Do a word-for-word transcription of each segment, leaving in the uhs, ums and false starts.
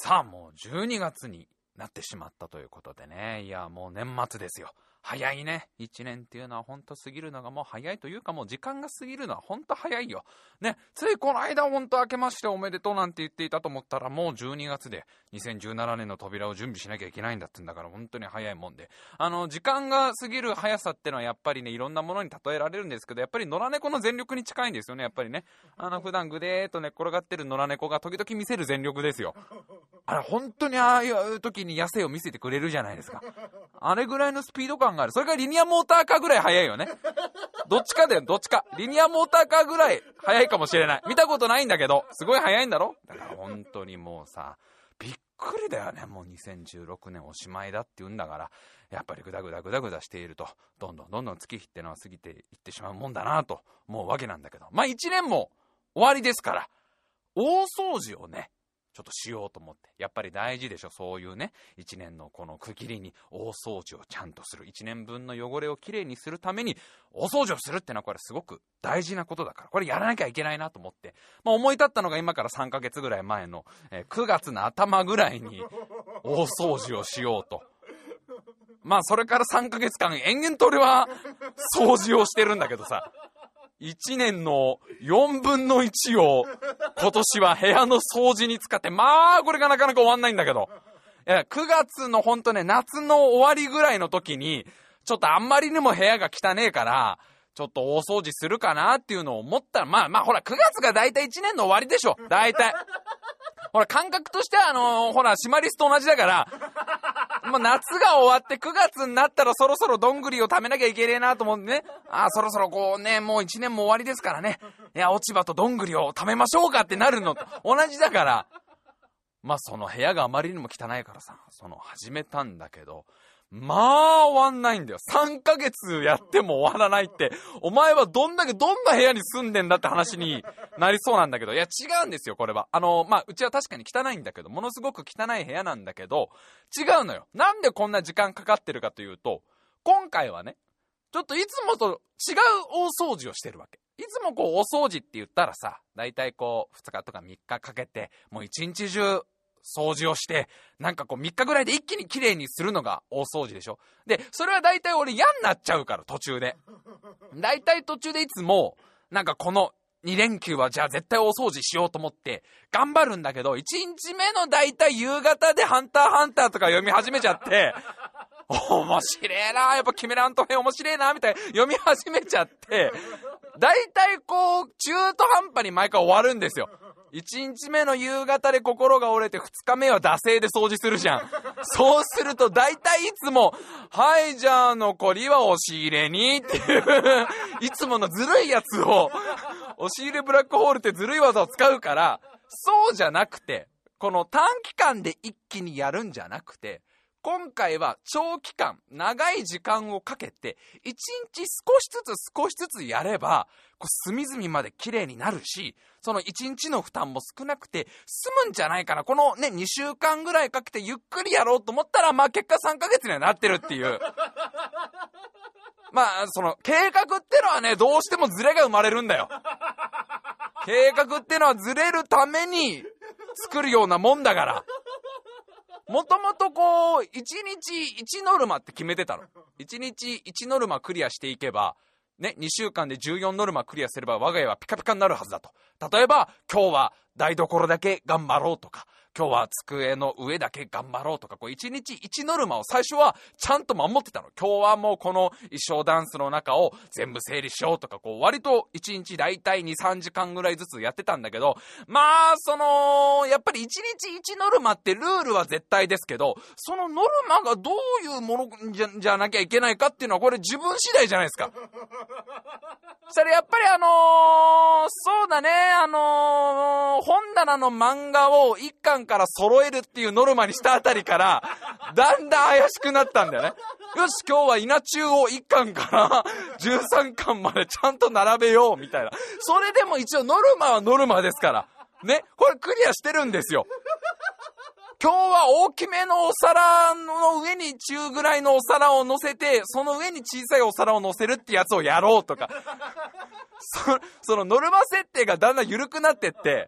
さあもうじゅうにがつになってしまったということでね、いやもう年末ですよ。早いね。一年っていうのはほんと過ぎるのがもう早いというか、もう時間が過ぎるのはほんと早いよ。ね、ついこの間ほんと明けましておめでとうなんて言っていたと思ったら、もうじゅうにがつでにせんじゅうななねんの扉を準備しなきゃいけないんだってんだから、本当に早いもんで。あの、時間が過ぎる速さってのはやっぱりね、いろんなものに例えられるんですけど、やっぱり野良猫の全力に近いんですよね、やっぱりね。あの、普段ぐでーっと寝っ転がってる野良猫が時々見せる全力ですよ。あれ、本当にああいう時に野生を見せてくれるじゃないですか。あれぐらいのスピード感がある。それからリニアモーターカーぐらい速いよね。どっちかだよ、どっちか。リニアモーターカーぐらい速いかもしれない。見たことないんだけど、すごい速いんだろ。だから本当にもうさ、びっくりだよね。もうにせんじゅうろくねんおしまいだって言うんだから、やっぱりグダグダグダグダしていると、どんどんどんどん月日ってのは過ぎていってしまうもんだなと思うわけなんだけど、まあいちねんも終わりですから、大掃除をね、ちょっとしようと思って。やっぱり大事でしょ、そういうね、一年のこの区切りに大掃除をちゃんとする。一年分の汚れをきれいにするために大掃除をするってのはこれすごく大事なことだから、これやらなきゃいけないなと思って、まあ、思い立ったのが今からさんかげつぐらい前の、えー、くがつの頭ぐらいに大掃除をしようと。まあそれからさんかげつかん延々と俺は掃除をしてるんだけどさ、いちねんのよんぶんのいちを今年は部屋の掃除に使って、まあこれがなかなか終わんないんだけど、いやくがつのほんとね、夏の終わりぐらいの時にちょっとあんまりにも部屋が汚ねえからちょっと大掃除するかなっていうのを思ったら、まあまあほらくがつがだいたいいちねんの終わりでしょ、だいたい。ほら感覚としてはあのー、ほらシマリスと同じだから、もう夏が終わってくがつになったらそろそろどんぐりを食べなきゃいけねえなと思ってね、ああそろそろこうね、もういちねんも終わりですからね、いや落ち葉とどんぐりを食べましょうかってなるのと同じだから、まあその部屋があまりにも汚いからさ、その始めたんだけど、まあ終わんないんだよ。さんかげつやっても終わらないって、お前はどんだけどんな部屋に住んでんだって話になりそうなんだけど、いや違うんですよこれは。あのまあうちは確かに汚いんだけど、ものすごく汚い部屋なんだけど、違うのよ。なんでこんな時間かかってるかというと、今回はね、ちょっといつもと違う大掃除をしてるわけ。いつもこうお掃除って言ったらさ、だいたいこうふつかとかみっかかけてもう一日中掃除をして、なんかこうみっかぐらいで一気に綺麗にするのが大掃除でしょ。で、それは大体俺嫌になっちゃうから途中で。大体途中でいつも、なんかこのに連休はじゃあ絶対大掃除しようと思って頑張るんだけど、いちにちめの大体夕方でハンターハンターとか読み始めちゃって、面白えな、やっぱキメラント編面白えなみたいな読み始めちゃって、大体こう中途半端に毎回終わるんですよ。いちにちめの夕方で心が折れてふつかめは惰性で掃除するじゃん。そうすると大体いつも、はいじゃあ残りは押し入れにっていういつものずるいやつを、押し入れブラックホールってずるい技を使うから、そうじゃなくて、この短期間で一気にやるんじゃなくて、今回は長期間、長い時間をかけていちにち少しずつ少しずつやれば、こう隅々まで綺麗になるし、そのいちにちの負担も少なくて済むんじゃないかな。このねにしゅうかんぐらいかけてゆっくりやろうと思ったら、まあ結果さんかげつにはなってるっていう。まあその計画ってのはね、どうしてもズレが生まれるんだよ。計画ってのはズレるために作るようなもんだから。もともとこういちにちいちノルマって決めてたの。いちにちいちノルマクリアしていけばね、にしゅうかんでじゅうよんノルマクリアすれば我が家はピカピカになるはずだと。例えば今日は台所だけ頑張ろうとか、今日は机の上だけ頑張ろうとか、こういちにちいちノルマを最初はちゃんと守ってたの。今日はもうこの衣装ダンスの中を全部整理しようとか、こう割といちにちだいたいにさんじかんぐらいずつやってたんだけど、まあそのやっぱりいちにちいちノルマってルールは絶対ですけど、そのノルマがどういうものじ ゃ, じゃなきゃいけないかっていうのはこれ自分次第じゃないですか。それやっぱりあのー、そうだね、あのー、本棚の漫画をいっかんから揃えるっていうノルマにしたあたりからだんだん怪しくなったんだよね。よし今日は稲中をいっかんからじゅうさんかんまでちゃんと並べようみたいな。それでも一応ノルマはノルマですからね、これクリアしてるんですよ。今日は大きめのお皿の上に中ぐらいのお皿を乗せて、その上に小さいお皿を乗せるってやつをやろうとかそ, そのノルマ設定がだんだん緩くなってって、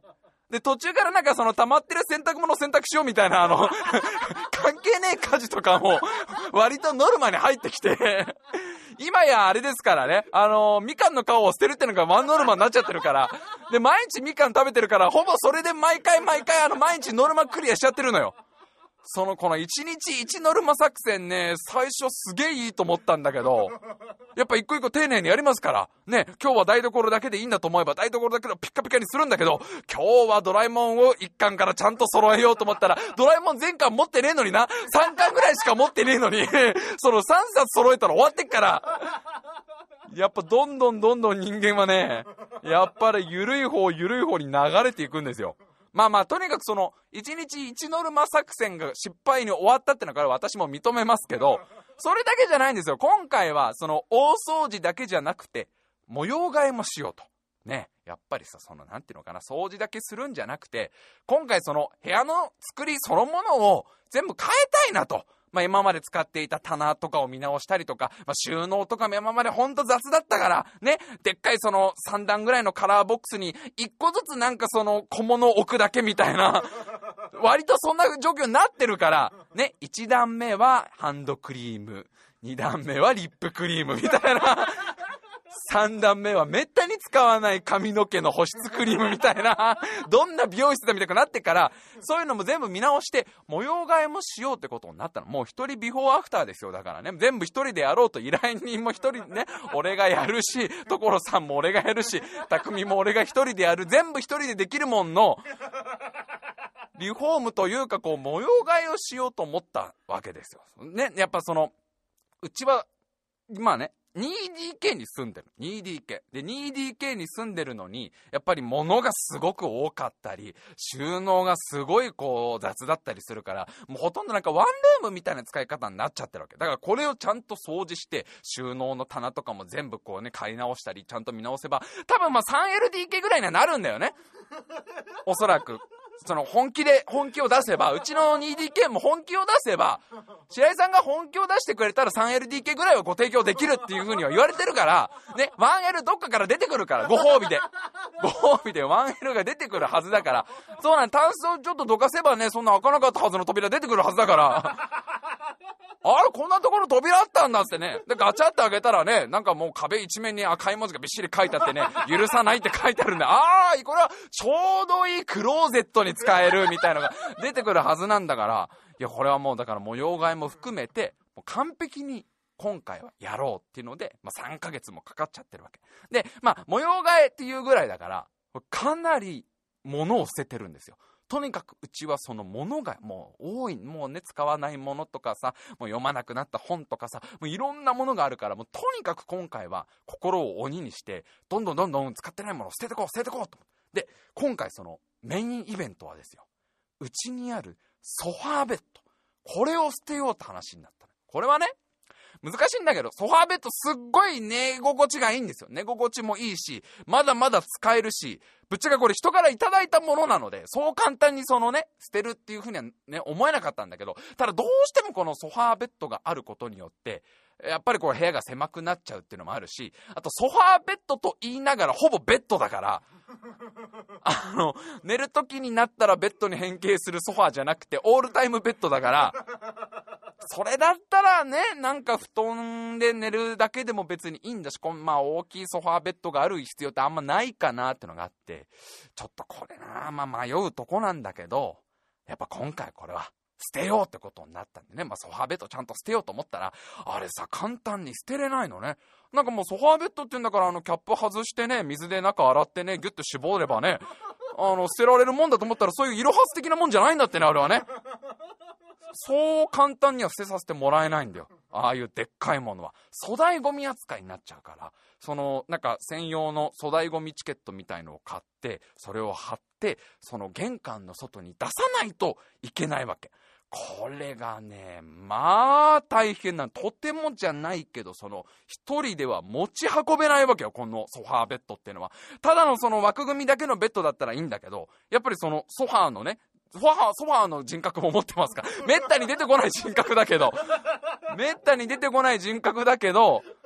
で、途中からなんかその溜まってる洗濯物を洗濯しようみたいな、あの、関係ねえ家事とかも、割とノルマに入ってきて、今やあれですからね、あのー、みかんの皮を捨てるってのがワンノルマになっちゃってるから、で、毎日みかん食べてるから、ほぼそれで毎回毎回、あの、毎日ノルマクリアしちゃってるのよ。その、このいちにちいちノルマ作戦ね、最初すげえいいと思ったんだけど、やっぱ一個一個丁寧にやりますから、ね、今日は台所だけでいいんだと思えば台所だけでピッカピカにするんだけど、今日はドラえもんをいっかんからちゃんと揃えようと思ったら、ドラえもん全巻持ってねえのにな、さんかんぐらいしか持ってねえのに、そのさんさつ揃えたら終わってっから、やっぱどんどんどんどん人間はね、やっぱり緩い方緩い方に流れていくんですよ。まあまあとにかくそのいちにちいちノルマ作戦が失敗に終わったってのは私も認めますけど、それだけじゃないんですよ。今回はその大掃除だけじゃなくて模様替えもしようとね。やっぱりさ、そのなんていうのかな、掃除だけするんじゃなくて、今回その部屋の作りそのものを全部変えたいなと。まあ、今まで使っていた棚とかを見直したりとか、まあ、収納とかも今までほんと雑だったからね、でっかいそのさんだんぐらいのカラーボックスにいっこずつなんかその小物を置くだけみたいな割とそんな状況になってるからね、いちだんめはハンドクリーム、にだんめはリップクリームみたいなさんだんめはめったに使わない髪の毛の保湿クリームみたいなどんな美容室だみたいになってから、そういうのも全部見直して模様替えもしようってことになったの。もう一人ビフォーアフターですよ。だからね、全部一人でやろうと、依頼人も一人ね、俺がやるし、所さんも俺がやるし、匠も俺が一人でやる、全部一人でできるもんのリフォームというか、こう模様替えをしようと思ったわけですよね。やっぱそのうちはまあね ツーディーケー に住んでる ツーディーケー で ツーディーケー に住んでるのに、やっぱり物がすごく多かったり収納がすごいこう雑だったりするから、もうほとんどなんかワンルームみたいな使い方になっちゃってるわけだから、これをちゃんと掃除して収納の棚とかも全部こうね買い直したりちゃんと見直せば、多分まあ スリーエルディーケー ぐらいにはなるんだよね、おそらく。その本気で本気を出せば、うちの ツーディーケー も本気を出せば、白井さんが本気を出してくれたら スリーエルディーケー ぐらいはご提供できるっていう風には言われてるからね、ワンエル どっかから出てくるから、ご褒美でご褒美で ワンエル が出てくるはずだから、そうなん、タンスをちょっとどかせばね、そんな開かなかったはずの扉出てくるはずだからあれこんなところ扉あったんだってね。でガチャって開けたらね、なんかもう壁一面に赤い文字がびっしり書いてあってね、許さないって書いてあるんで、ああこれはちょうどいいクローゼットに使えるみたいなのが出てくるはずなんだから、いやこれはもうだから模様替えも含めてもう完璧に今回はやろうっていうので、まあ、さんかげつもかかっちゃってるわけで、まあ模様替えっていうぐらいだからかなり物を捨ててるんですよ。とにかくうちはその物がもう多い、もうね使わないものとかさ、もう読まなくなった本とかさ、もういろんなものがあるから、もうとにかく今回は心を鬼にしてどんどんどんどん使ってないものを捨ててこう捨ててこうと。で今回そのメインイベントはですよ、うちにあるソファーベッド、これを捨てようって話になったの。これはね難しいんだけど、ソファーベッドすっごい寝心地がいいんですよ。寝心地もいいし、まだまだ使えるし、ぶっちゃけこれ人からいただいたものなので、そう簡単にそのね捨てるっていうふうにはね思えなかったんだけど、ただどうしてもこのソファーベッドがあることによってやっぱりこう部屋が狭くなっちゃうっていうのもあるし、あとソファーベッドと言いながらほぼベッドだからあの寝る時になったらベッドに変形するソファーじゃなくてオールタイムベッドだから、それだったらねなんか布団で寝るだけでも別にいいんだし、こんまあ大きいソファーベッドがある必要ってあんまないかなってのがあって、ちょっとこれなまあ迷うとこなんだけど、やっぱ今回これは捨てようってことになったんでね、まあソファーベッドちゃんと捨てようと思ったら、あれさ簡単に捨てれないのね。なんかもうソファーベッドって言うんだから、あのキャップ外してね水で中洗ってねギュッと絞ればねあの捨てられるもんだと思ったら、そういうイロハス的なもんじゃないんだってね、あれはね。そう簡単には捨てさせてもらえないんだよ、ああいうでっかいものは。粗大ゴミ扱いになっちゃうから、そのなんか専用の粗大ゴミチケットみたいのを買って、それを貼ってその玄関の外に出さないといけないわけ。これがねまあ大変な、とてもじゃないけどその一人では持ち運べないわけよ、このソファーベッドっていうのは。ただのその枠組みだけのベッドだったらいいんだけど、やっぱりそのソファーのねソファー、ソファーの人格も持ってますから、めったに出てこない人格だけどめったに出てこない人格だけど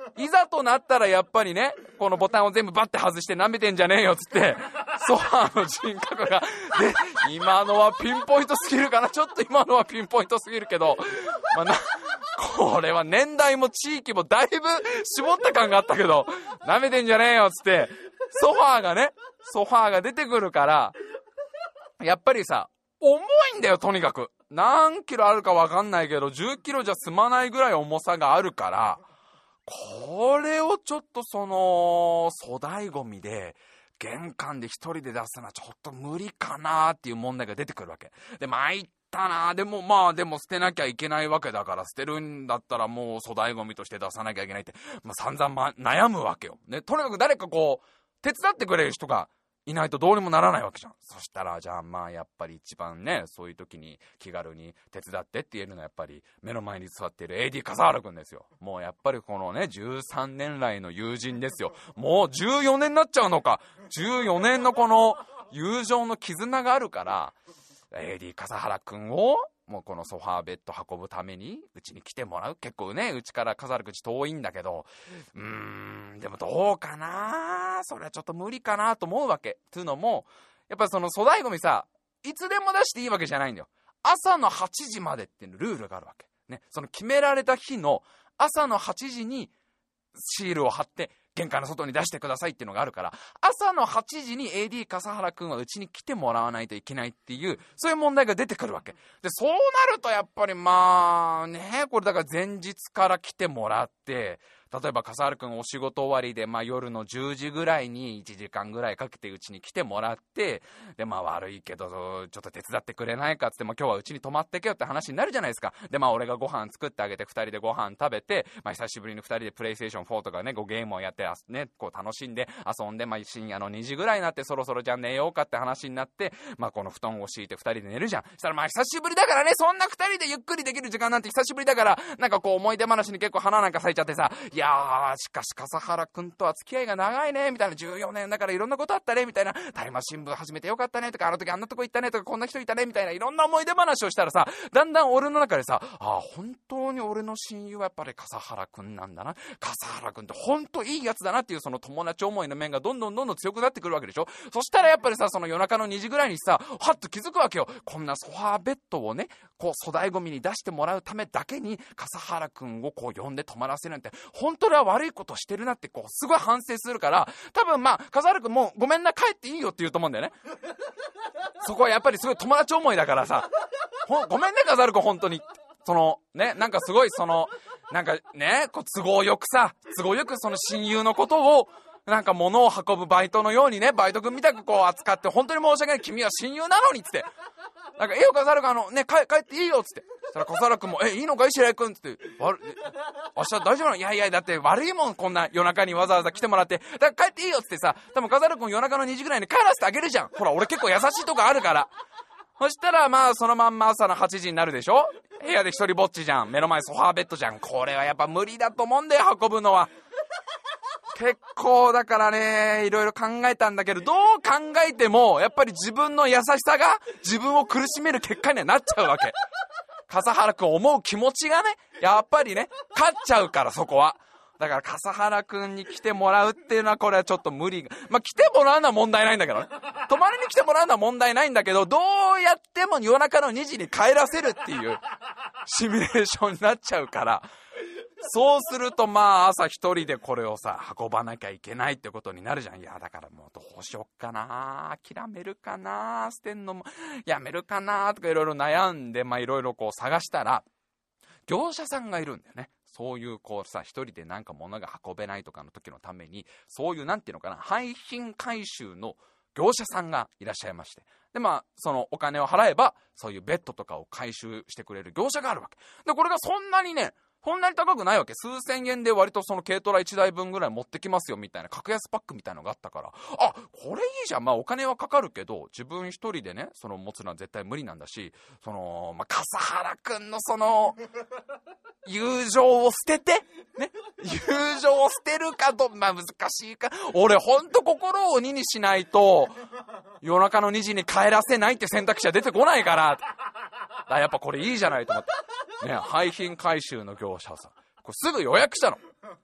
いざとなったらやっぱりね、このボタンを全部バッて外して舐めてんじゃねえよっつってソファーの人格がで、今のはピンポイントすぎるかな、ちょっと今のはピンポイントすぎるけど、まあ、なこれは年代も地域もだいぶ絞った感があったけど、舐めてんじゃねえよっつってソファーがねソファーが出てくるから、やっぱりさ重いんだよ。とにかく何キロあるか分かんないけどじゅっキロじゃ済まないぐらい重さがあるから、これをちょっとその粗大ゴミで玄関で一人で出すのはちょっと無理かなっていう問題が出てくるわけで、参ったな。でもまあでも捨てなきゃいけないわけだから、捨てるんだったらもう粗大ゴミとして出さなきゃいけないって、まあ、散々、ま、悩むわけよ、ね、とにかく誰かこう手伝ってくれる人がいないとどうにもならないわけじゃん。そしたらじゃあまあやっぱり一番ね、そういう時に気軽に手伝ってって言えるのはやっぱり目の前に座っている エーディー 笠原くんですよ。もうやっぱりこのねじゅうさんねん来の友人ですよ。もうじゅうよねんになっちゃうのか。じゅうよねんのこの友情の絆があるから、 エーディー 笠原くんをもうこのソファーベッド運ぶためにうちに来てもらう。結構ねうちから笠原くんち遠いんだけど、うーんでもどうかな、それはちょっと無理かなと思うわけ。というのもやっぱりその粗大ゴミさ、いつでも出していいわけじゃないんだよ。朝のはちじまでっていうルールがあるわけね。その決められた日の朝のはちじにシールを貼って玄関の外に出してくださいっていうのがあるから、朝のはちじに エーディー 笠原くんはうちに来てもらわないといけないっていう、そういう問題が出てくるわけで、そうなるとやっぱりまあね、これだから前日から来てもらって、例えば笠原くんお仕事終わりで、まあ、夜のじゅうじぐらいにいちじかんぐらいかけてうちに来てもらって、でまあ悪いけどちょっと手伝ってくれないかっつって、まあ、今日はうちに泊まってけよって話になるじゃないですか。でまあ俺がご飯作ってあげてふたりでご飯食べて、まあ、久しぶりにふたりでプレイステーションフォーとかねこうゲームをやってね、こう楽しんで遊んで、まあ、深夜のにじぐらいになってそろそろじゃあ寝ようかって話になって、まあ、この布団を敷いてふたりで寝るじゃん。そしたらまあ久しぶりだからね、そんなふたりでゆっくりできる時間なんて久しぶりだから、なんかこう思い出話に結構花なんか咲いちゃってさ、いやーしかし笠原くんとは付き合いが長いねみたいな、じゅうよねんだからいろんなことあったねみたいな、タイマー新聞始めてよかったねとか、あの時あんなとこ行ったねとか、こんな人いたねみたいな、いろんな思い出話をしたらさ、だんだん俺の中でさ、ああ本当に俺の親友はやっぱり笠原くんなんだな、笠原くんって本当いいやつだなっていうその友達思いの面がどんどんどんどん強くなってくるわけでしょ。そしたらやっぱりさ、その夜中のにじぐらいにさ、はっと気づくわけよ。こんなソファーベッドをねこう粗大ゴミに出してもらうためだけに笠原くんをこう呼んで泊まらせるなんて本当には悪いことしてるなってこうすごい反省するから、多分まあ笠原くんもごめんな帰っていいよって言うと思うんだよね。そこはやっぱりすごい友達思いだからさ、ほごめんね笠原くん本当に、そのねなんかすごいそのなんかねこう都合よくさ都合よくその親友のことをなんか物を運ぶバイトのようにね、バイト君みたくこう扱って本当に申し訳ない、君は親友なのにっつって、なんかええよ笠原君あのね帰帰っていいよっつって、そしたら笠原君もえいいのかい白井君っつって、わ明日大丈夫なの、いやいやだって悪いもんこんな夜中にわざわざ来てもらって、だから帰っていいよっつってさ、多分笠原君夜中のにじぐらいに帰らせてあげるじゃん。ほら俺結構優しいとこあるから。そしたらまあそのまんま朝のはちじになるでしょ。部屋で一人ぼっちじゃん、目の前ソファーベッドじゃん。これはやっぱ無理だと思うんだよ運ぶのは。結構だからねいろいろ考えたんだけど、どう考えてもやっぱり自分の優しさが自分を苦しめる結果にはなっちゃうわけ。笠原くん思う気持ちがねやっぱりね勝っちゃうから、そこはだから笠原くんに来てもらうっていうのはこれはちょっと無理が、まあ来てもらうのは問題ないんだけどね、泊まりに来てもらうのは問題ないんだけど、どうやっても夜中のにじに帰らせるっていうシミュレーションになっちゃうから、そうするとまあ朝一人でこれをさ運ばなきゃいけないってことになるじゃん。いやだからもうどうしよっかな、諦めるかな、捨てんのもやめるかなとかいろいろ悩んで、まあいろいろこう探したら業者さんがいるんだよね。そういうこうさ一人でなんか物が運べないとかの時のために、そういうなんていうのかな廃品回収の業者さんがいらっしゃいまして、でまあそのお金を払えばそういうベッドとかを回収してくれる業者があるわけで、これがそんなにねそんなに高くないわけ。数千円で割とその軽トラいちだいぶんぐらい持ってきますよみたいな格安パックみたいのがあったから、あこれいいじゃん。まあお金はかかるけど自分一人でねその持つのは絶対無理なんだし、そのまあ笠原くんのその友情を捨ててね友情を捨てるかと、まあ難しいか、俺ほんと心を鬼にしないと夜中のにじに帰らせないって選択肢は出てこないから、あやっぱこれいいじゃないと思ってね、廃品回収の業者さんこれすぐ予約したの。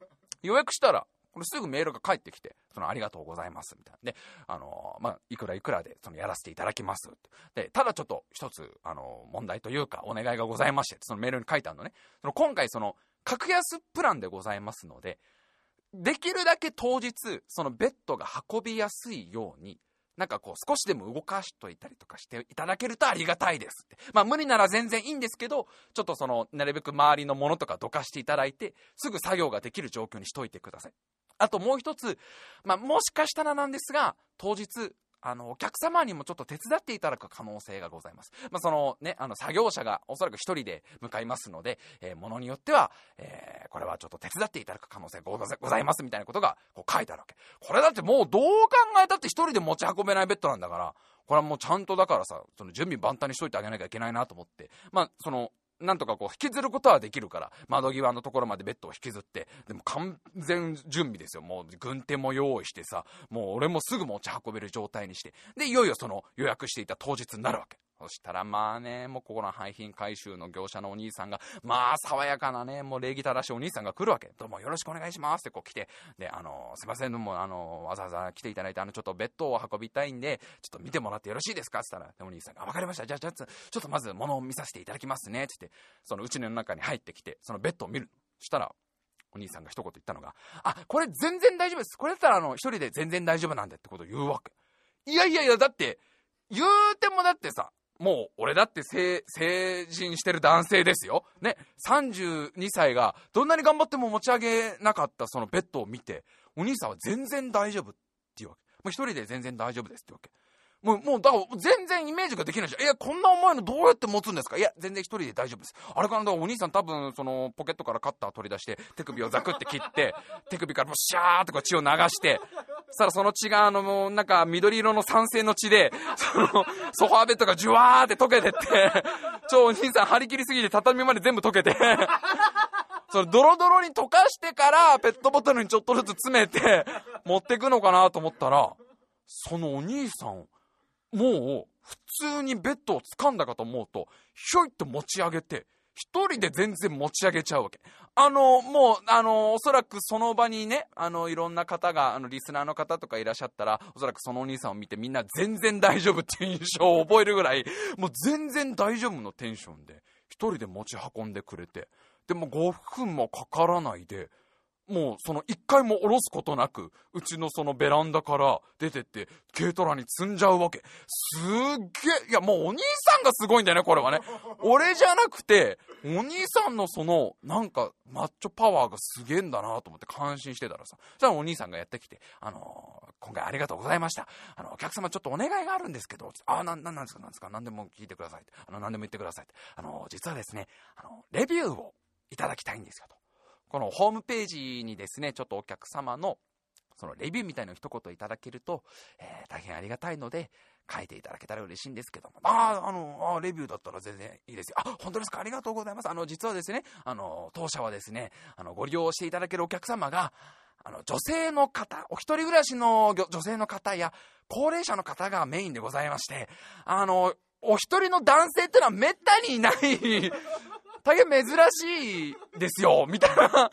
予約したらこれすぐメールが返ってきて、そのありがとうございますみたいなで、あのー、まあいくらいくらでそのやらせていただきますで、ただちょっと一つあのー、問題というかお願いがございまして、そのメールに書いてあるのね。その今回その格安プランでございますので、できるだけ当日そのベッドが運びやすいようになんかこう少しでも動かしといたりとかしていただけるとありがたいですって。まあ無理なら全然いいんですけど、ちょっとそのなるべく周りのものとかどかしていただいてすぐ作業ができる状況にしといてください。あともう一つ、まあもしかしたらなんですが、当日あのお客様にもちょっと手伝っていただく可能性がございます。まあそのね、あの作業者がおそらく一人で向かいますので、えー、ものによっては、えー、これはちょっと手伝っていただく可能性がございますみたいなことがこう書いてあるわけ。これだってもうどう考えたって一人で持ち運べないベッドなんだから、これはもうちゃんとだからさ、その準備万端にしといてあげなきゃいけないなと思って、まあそのなんとかこう引きずることはできるから、窓際のところまでベッドを引きずって、でも完全準備ですよ。もう軍手も用意してさ、もう俺もすぐ持ち運べる状態にして、でいよいよその予約していた当日になるわけ。そしたらまあね、もうここの廃品回収の業者のお兄さんが、まあ爽やかなね、もう礼儀正しいお兄さんが来るわけ。どうもよろしくお願いしますってこう来て、で、あのすいません、もうあのわざわざ来ていただいて、あのちょっとベッドを運びたいんでちょっと見てもらってよろしいですかって言ったら、お兄さんが、わかりました、じゃあじゃあちょっとまず物を見させていただきますねって言って、そのうちの中に入ってきて、そのベッドを見る。したらお兄さんが一言言ったのが、あ、これ全然大丈夫です、これだったらあの一人で全然大丈夫なんでってことを言うわけ。いやいやいや、だって言うてもだってさ、もう俺だって成人してる男性ですよね。さんじゅうにさいがどんなに頑張っても持ち上げなかったそのベッドを見て、お兄さんは全然大丈夫っていうわけ。もう一人で全然大丈夫ですってわけ。もう、もうだから全然イメージができないじゃん。いや、こんな重いのどうやって持つんですか。いや、全然一人で大丈夫です。あれかな、だからお兄さん多分そのポケットからカッター取り出して手首をザクって切って手首からもうシャーってこう血を流して、そしたらその血があのもうなんか緑色の酸性の血でそのソファーベッドがジュワーって溶けてって、ちょお兄さん張り切りすぎて畳まで全部溶けてそれドロドロに溶かしてからペットボトルにちょっとずつ詰めて持ってくのかなと思ったら、そのお兄さんもう普通にベッドを掴んだかと思うと、ひょいっと持ち上げて一人で全然持ち上げちゃうわけ。あのもうあのおそらくその場にね、あのいろんな方があのリスナーの方とかいらっしゃったら、おそらくそのお兄さんを見てみんな全然大丈夫っていう印象を覚えるぐらい、もう全然大丈夫のテンションで一人で持ち運んでくれて、でもごふんもかからないで、もうその一回も下ろすことなくうちのそのベランダから出てって軽トラに積んじゃうわけ。すっげえ、いやもうお兄さんがすごいんだよね、これはね。俺じゃなくてお兄さんのそのなんかマッチョパワーがすげえんだなと思って感心してたらさ、そしたらお兄さんがやってきて、あのー、今回ありがとうございました、あのお客様ちょっとお願いがあるんですけど、あ、な、なんですかなんですか、何でも聞いてくださいって、あの何でも言ってくださいって、あのー、実はですね、あのレビューをいただきたいんですよと。このホームページにですね、ちょっとお客様のそのレビューみたいな一言いただけると、えー、大変ありがたいので書いていただけたら嬉しいんですけども、ああ、あのあレビューだったら全然いいですよ。あ、本当ですか、ありがとうございます。あの実はですね、あの当社はですね、あのご利用していただけるお客様があの女性の方、お一人暮らしの女性の方や高齢者の方がメインでございまして、あのお一人の男性ってのはめったにいない大変珍しいですよみたいな。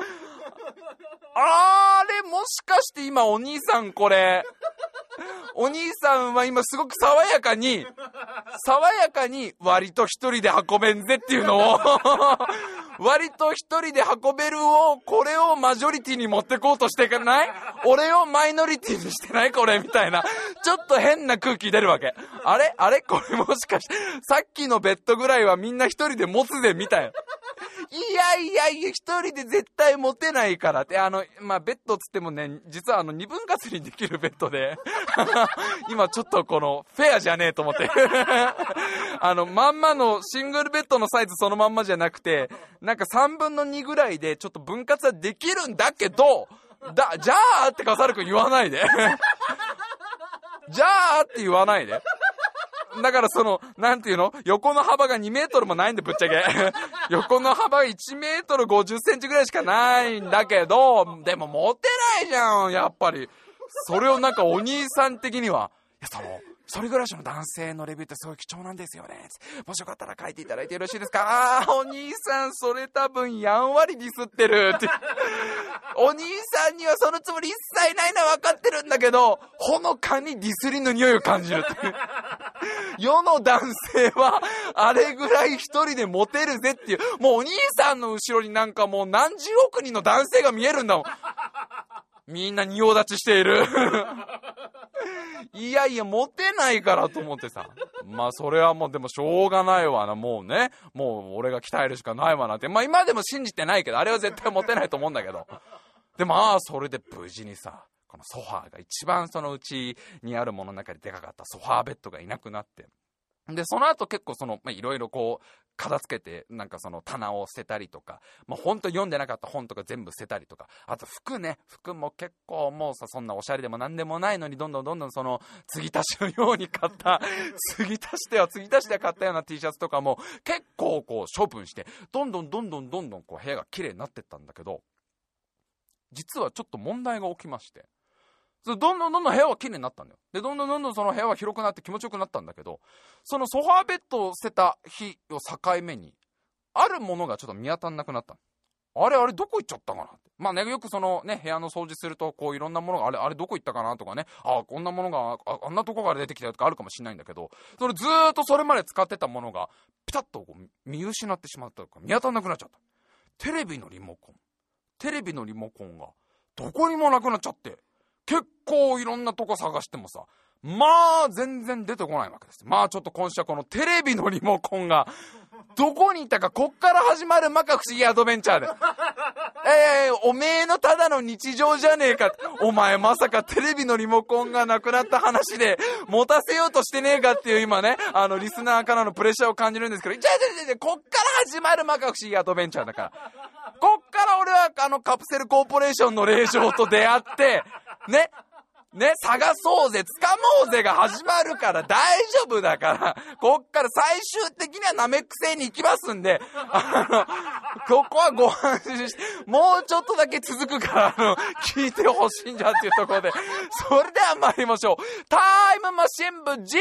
あれもしかして今お兄さんこれお兄さんは今すごく爽やかに爽やかに割と一人で運べんぜっていうのを割と一人で運べるをこれをマジョリティに持ってこうとしてかない、俺をマイノリティにしてないこれみたいな、ちょっと変な空気出るわけ。あれあれこれもしかしてさっきのベッドぐらいはみんな一人で持つぜみたいな。いやいやいや一人で絶対持てないからって、あのまあベッドつってもね、実はあの二分割にできるベッドで今ちょっとこのフェアじゃねえと思ってあのまんまのシングルベッドのサイズそのまんまじゃなくて、なんかさんぶんのにぐらいでちょっと分割はできるんだけど、だじゃあって笠原くん言わないでじゃあって言わないで。だからそのなんていうの、横の幅がにメートルもないんでぶっちゃけ横の幅がいちメートルごじゅっセンチぐらいしかないんだけど、でも持てないじゃんやっぱり。それをなんかお兄さん的には、いやその一人暮らしの男性のレビューってすごい貴重なんですよね。もしよかったら書いていただいてよろしいですか？あー、お兄さん、それ多分やんわりディスってるって。お兄さんにはそのつもり一切ないのは分かってるんだけど、ほのかにディスりの匂いを感じるっていう。世の男性はあれぐらい一人でモテるぜっていう、もうお兄さんの後ろになんかもう何十億人の男性が見えるんだもん。みんな仁王立ちしている。いやいや、モテないからと思ってさ。まあそれはもうでもしょうがないわな。もうね、もう俺が鍛えるしかないわなって。まあ今でも信じてないけど、あれは絶対モテないと思うんだけど。でもまあそれで無事にさ、このソファーが一番そのうちにあるものの中ででかかったソファーベッドがいなくなって。で、その後結構その、まあいろいろこう、片付けて、なんかその棚を捨てたりとか、まあほんと読んでなかった本とか全部捨てたりとか、あと服ね、服も結構もうさ、そんなおしゃれでもなんでもないのに、どんどんどんどんその、継ぎ足しのように買った、継ぎ足しては継ぎ足しては買ったような T シャツとかも、結構こう処分して、どんどんどんどんどんどんこう部屋が綺麗になってったんだけど、実はちょっと問題が起きまして、どんどんどんどん部屋は綺麗になったんだよ。で、どんどんどんどんその部屋は広くなって気持ちよくなったんだけど、そのソファーベッドを捨てた日を境目に、あるものがちょっと見当たんなくなった。あれあれどこ行っちゃったかなって。まあね、よくそのね、部屋の掃除すると、こういろんなものが、あれあれどこ行ったかなとかね、あこんなものが あ, あんなとこから出てきたよとかあるかもしれないんだけど、それずーっとそれまで使ってたものが、ピタッとこう見失ってしまったとか、見当たんなくなっちゃった。テレビのリモコン。テレビのリモコンが、どこにもなくなっちゃって、結構いろんなとこ探してもさ、まあ全然出てこないわけです。まあちょっと今週はこのテレビのリモコンがどこにいたか、こっから始まる摩訶不思議アドベンチャーでえー、おめえのただの日常じゃねえか。お前まさかテレビのリモコンがなくなった話で持たせようとしてねえかっていう今ね、あのリスナーからのプレッシャーを感じるんですけど、じゃあじゃあじゃあこっから始まる摩訶不思議アドベンチャーだから、こっから俺はあのカプセルコーポレーションの令嬢と出会ってねね、探そうぜ、掴もうぜが始まるから大丈夫だから、こっから最終的にはナメック星に行きますんで、あの、ここはご安心して、もうちょっとだけ続くから、あの、聞いてほしいんじゃっていうところで、それでは参りましょう。タイムマシン部 G！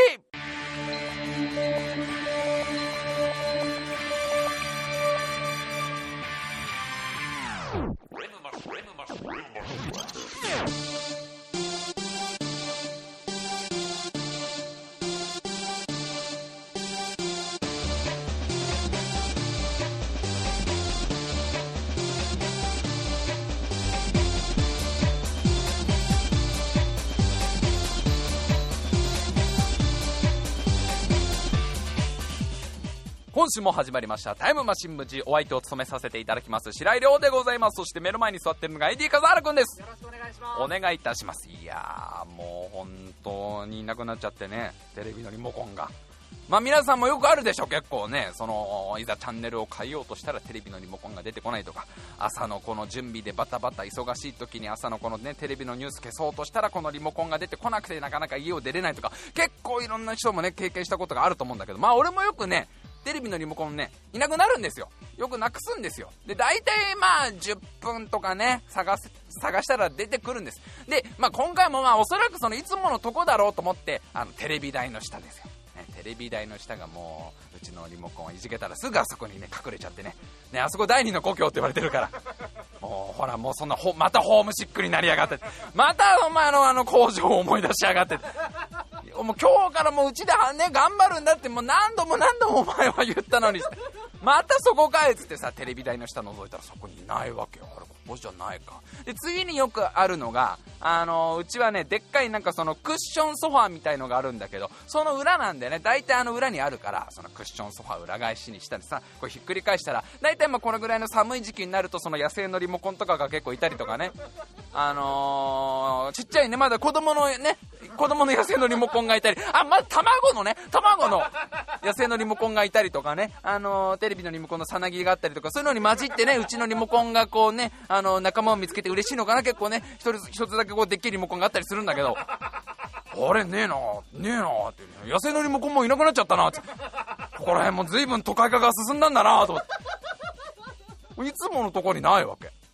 今週も始まりましたタイムマシン部 G、 お相手を務めさせていただきます白井亮でございます。そして目の前に座ってるのが エーディー 笠原くんです。 よろしくお願いします。 お願いいたします。いやーもう本当にいなくなっちゃってね、テレビのリモコンが。まあ皆さんもよくあるでしょ。結構ね、そのいざチャンネルを変えようとしたらテレビのリモコンが出てこないとか、朝のこの準備でバタバタ忙しい時に朝のこのねテレビのニュース消そうとしたらこのリモコンが出てこなくてなかなか家を出れないとか、結構いろんな人もね経験したことがあると思うんだけど、まあ俺もよくねテレビのリモコンねいなくなるんですよ。よくなくすんですよ。で大体まあじゅっぷんとかね探す探したら出てくるんです。でまあ今回もまあおそらくそのいつものとこだろうと思って、あのテレビ台の下ですよ、ね、テレビ台の下がもううちのリモコンをいじけたらすぐあそこにね隠れちゃってね、ねあそこ第二の故郷って言われてるからもうほらもうそんなほまたホームシックになりやがってまたお前のあの工場を思い出しやがってもう今日からもううちでね頑張るんだってもう何度も何度もお前は言ったのにまたそこかいっつってさ、テレビ台の下覗いたらそこにいないわけよ。あれここじゃないか。で次によくあるのがあのー、うちはねでっかいなんかそのクッションソファーみたいのがあるんだけど、その裏なんでね大体あの裏にあるから、そのクッションソファー裏返しにしたりさ、これひっくり返したら大体まあこのぐらいの寒い時期になるとその野生のリモコンとかが結構いたりとかね、あのー、ちっちゃいねまだ子供のね子供の野生のリモコンがいたり、あま卵のね卵の野生のリモコンがいたりとかね、あのー、テレビのリモコンのさなぎがあったりとか、そういうのに混じってねうちのリモコンがこうねあのー、仲間を見つけて嬉しいのかな、結構ね一つ一つだけこうでっけえリモコンがあったりするんだけどあれねえなねえなって、野生のリモコンもいなくなっちゃったなって、ここら辺も随分都会化が進んだんだなと思っていつものとこにないわけ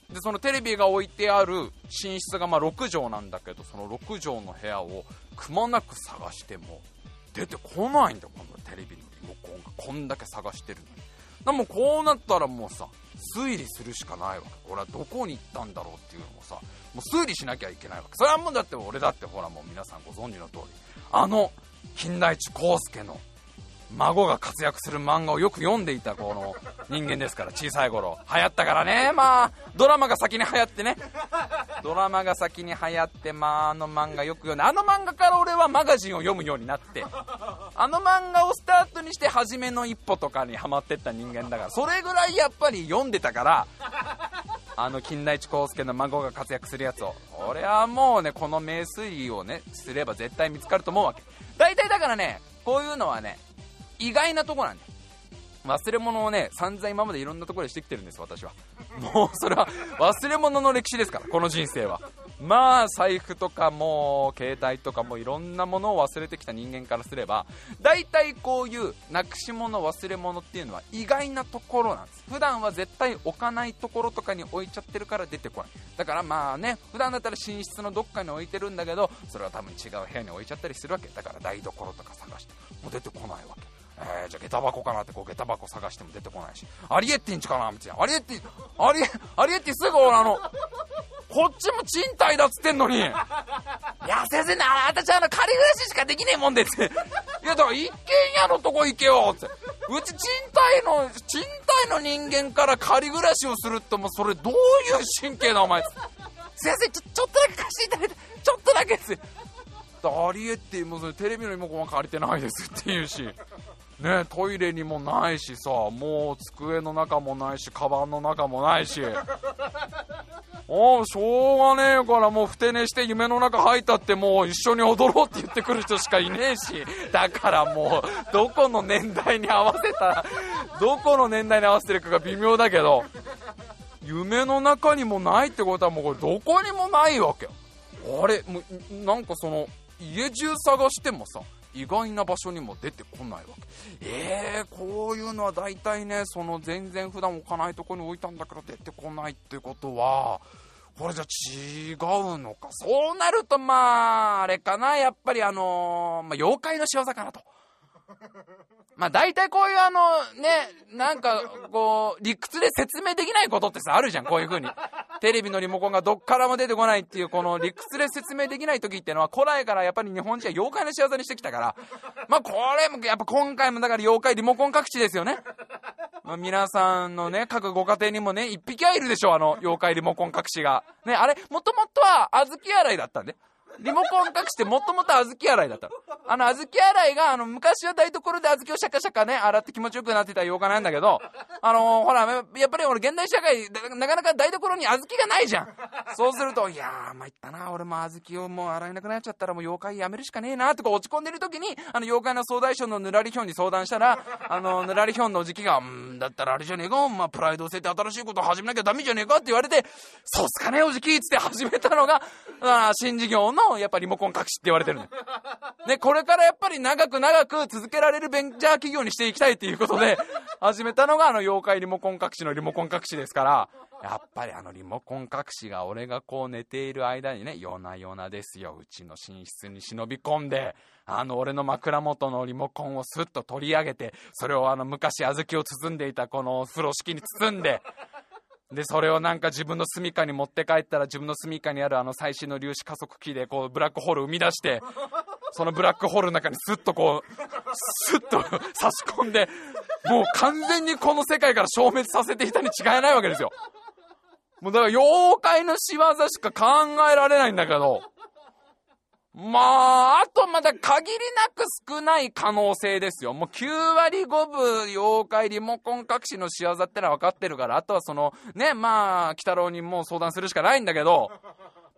でそのテレビが置いてある寝室がまあろくじょうなんだけど、そのろくじょうの部屋をくまなく探しても出てこないんだよ、このテレビのリモコンが。こんだけ探してるのに。でもこうなったらもうさ、推理するしかないわけ。俺はどこに行ったんだろうっていうのをさ、もう推理しなきゃいけないわけ。それはもうだって俺だってほらもう皆さんご存知の通り、あの金田一耕助の孫が活躍する漫画をよく読んでいたこの人間ですから、小さい頃流行ったからね。まあドラマが先に流行ってねドラマが先に流行ってまああの漫画よく読んで、あの漫画から俺はマガジンを読むようになって、あの漫画をスタートにして初めの一歩とかにハマってった人間だから、それぐらいやっぱり読んでたから、あの金田一耕助の孫が活躍するやつを俺はもうね、この名推理をねすれば絶対見つかると思うわけ。大体だからね、こういうのはね意外なとこなんで、忘れ物をね散々今までいろんなところでしてきてるんです私は。もうそれは忘れ物の歴史ですから、この人生は。まあ財布とかも携帯とかもいろんなものを忘れてきた人間からすれば、大体こういうなくし物忘れ物っていうのは意外なところなんです。普段は絶対置かないところとかに置いちゃってるから出てこない。だからまあね、普段だったら寝室のどっかに置いてるんだけど、それは多分違う部屋に置いちゃったりするわけだから、台所とか探してもう出てこないわけ。えー、じゃあ下駄箱かなって、こう下駄箱探しても出てこないし、アリエッティんちかなみたいな、アリエッティアリエアリエッティすぐ俺あのこっちも賃貸だっつってんのに、いや先生ね、あたちあの仮暮らししかできねえもんでって、いやだから一軒家のとこ行けよって、うち賃貸の賃貸の人間から仮暮らしをするって、もうそれどういう神経だお前。先生ちょちょっとだけ貸していただいて、ちょっとだけっす。アリエッティもそれテレビのリモコンは借りてないですっていうしね、トイレにもないしさ、もう机の中もないし、カバンの中もないし、おうしょうがねえからもうふて寝して夢の中入ったって、もう一緒に踊ろうって言ってくる人しかいねえし、だからもうどこの年代に合わせたどこの年代に合わせてるかが微妙だけど、夢の中にもないってことはもうこれどこにもないわけよ。あれもうなんかその家中探してもさ、意外な場所にも出てこないわけ。えー、こういうのは大体ね、その全然普段置かないところに置いたんだから出てこないってことは、これじゃ違うのか。そうなるとまああれかな、やっぱりあのー、まあ、妖怪の仕業かなと。まあ大体こういうあのね、なんかこう理屈で説明できないことってさあるじゃん。こういう風にテレビのリモコンがどっからも出てこないっていう、この理屈で説明できない時ってのは古来からやっぱり日本人は妖怪の仕業にしてきたから、まあこれもやっぱ今回もだから妖怪リモコン隠しですよね。まあ、皆さんのね各ご家庭にもね一匹はいるでしょう、あの妖怪リモコン隠しがね。あれもともとは小豆洗いだったんで、リモコン隠してもともと小豆洗いだった。あの小豆洗いがあの昔は台所で小豆をシャカシャカね洗って気持ちよくなってた妖怪なんだけど、あのー、ほらやっぱり俺現代社会なかなか台所に小豆がないじゃん。そうするといやー参ったな、俺も小豆をもう洗えなくなっちゃったらもう妖怪やめるしかねえなってこう落ち込んでる時に、あの妖怪の総大将のぬらりひょんに相談したら、あのぬらりひょんの時期がうーんだったらあれじゃねえか、まあ、プライドを捨てて新しいことを始めなきゃダメじゃねえかって言われて、そうっすかねおじきっつって始めたのがあ新事業のやっぱりリモコン隠しって言われてるんだよ。ね、これからやっぱり長く長く続けられるベンチャー企業にしていきたいっていうことで始めたのがあの妖怪リモコン隠しのリモコン隠しですから、やっぱりあのリモコン隠しが俺がこう寝ている間にね、夜な夜なですよ、うちの寝室に忍び込んで、あの俺の枕元のリモコンをスッと取り上げて、それをあの昔小豆を包んでいたこの風呂敷に包んで、でそれをなんか自分の住処に持って帰ったら、自分の住処にあるあの最新の粒子加速器でこうブラックホールを生み出して、そのブラックホールの中にスッとこうスッと差し込んで、もう完全にこの世界から消滅させていたに違いないわけですよ。もうだから妖怪の仕業しか考えられないんだけど、まああとまだ限りなく少ない可能性ですよ。もうきゅうわりごぶ妖怪リモコン隠しの仕業ってのは分かってるから、あとはそのね、まあ鬼太郎にもう相談するしかないんだけど、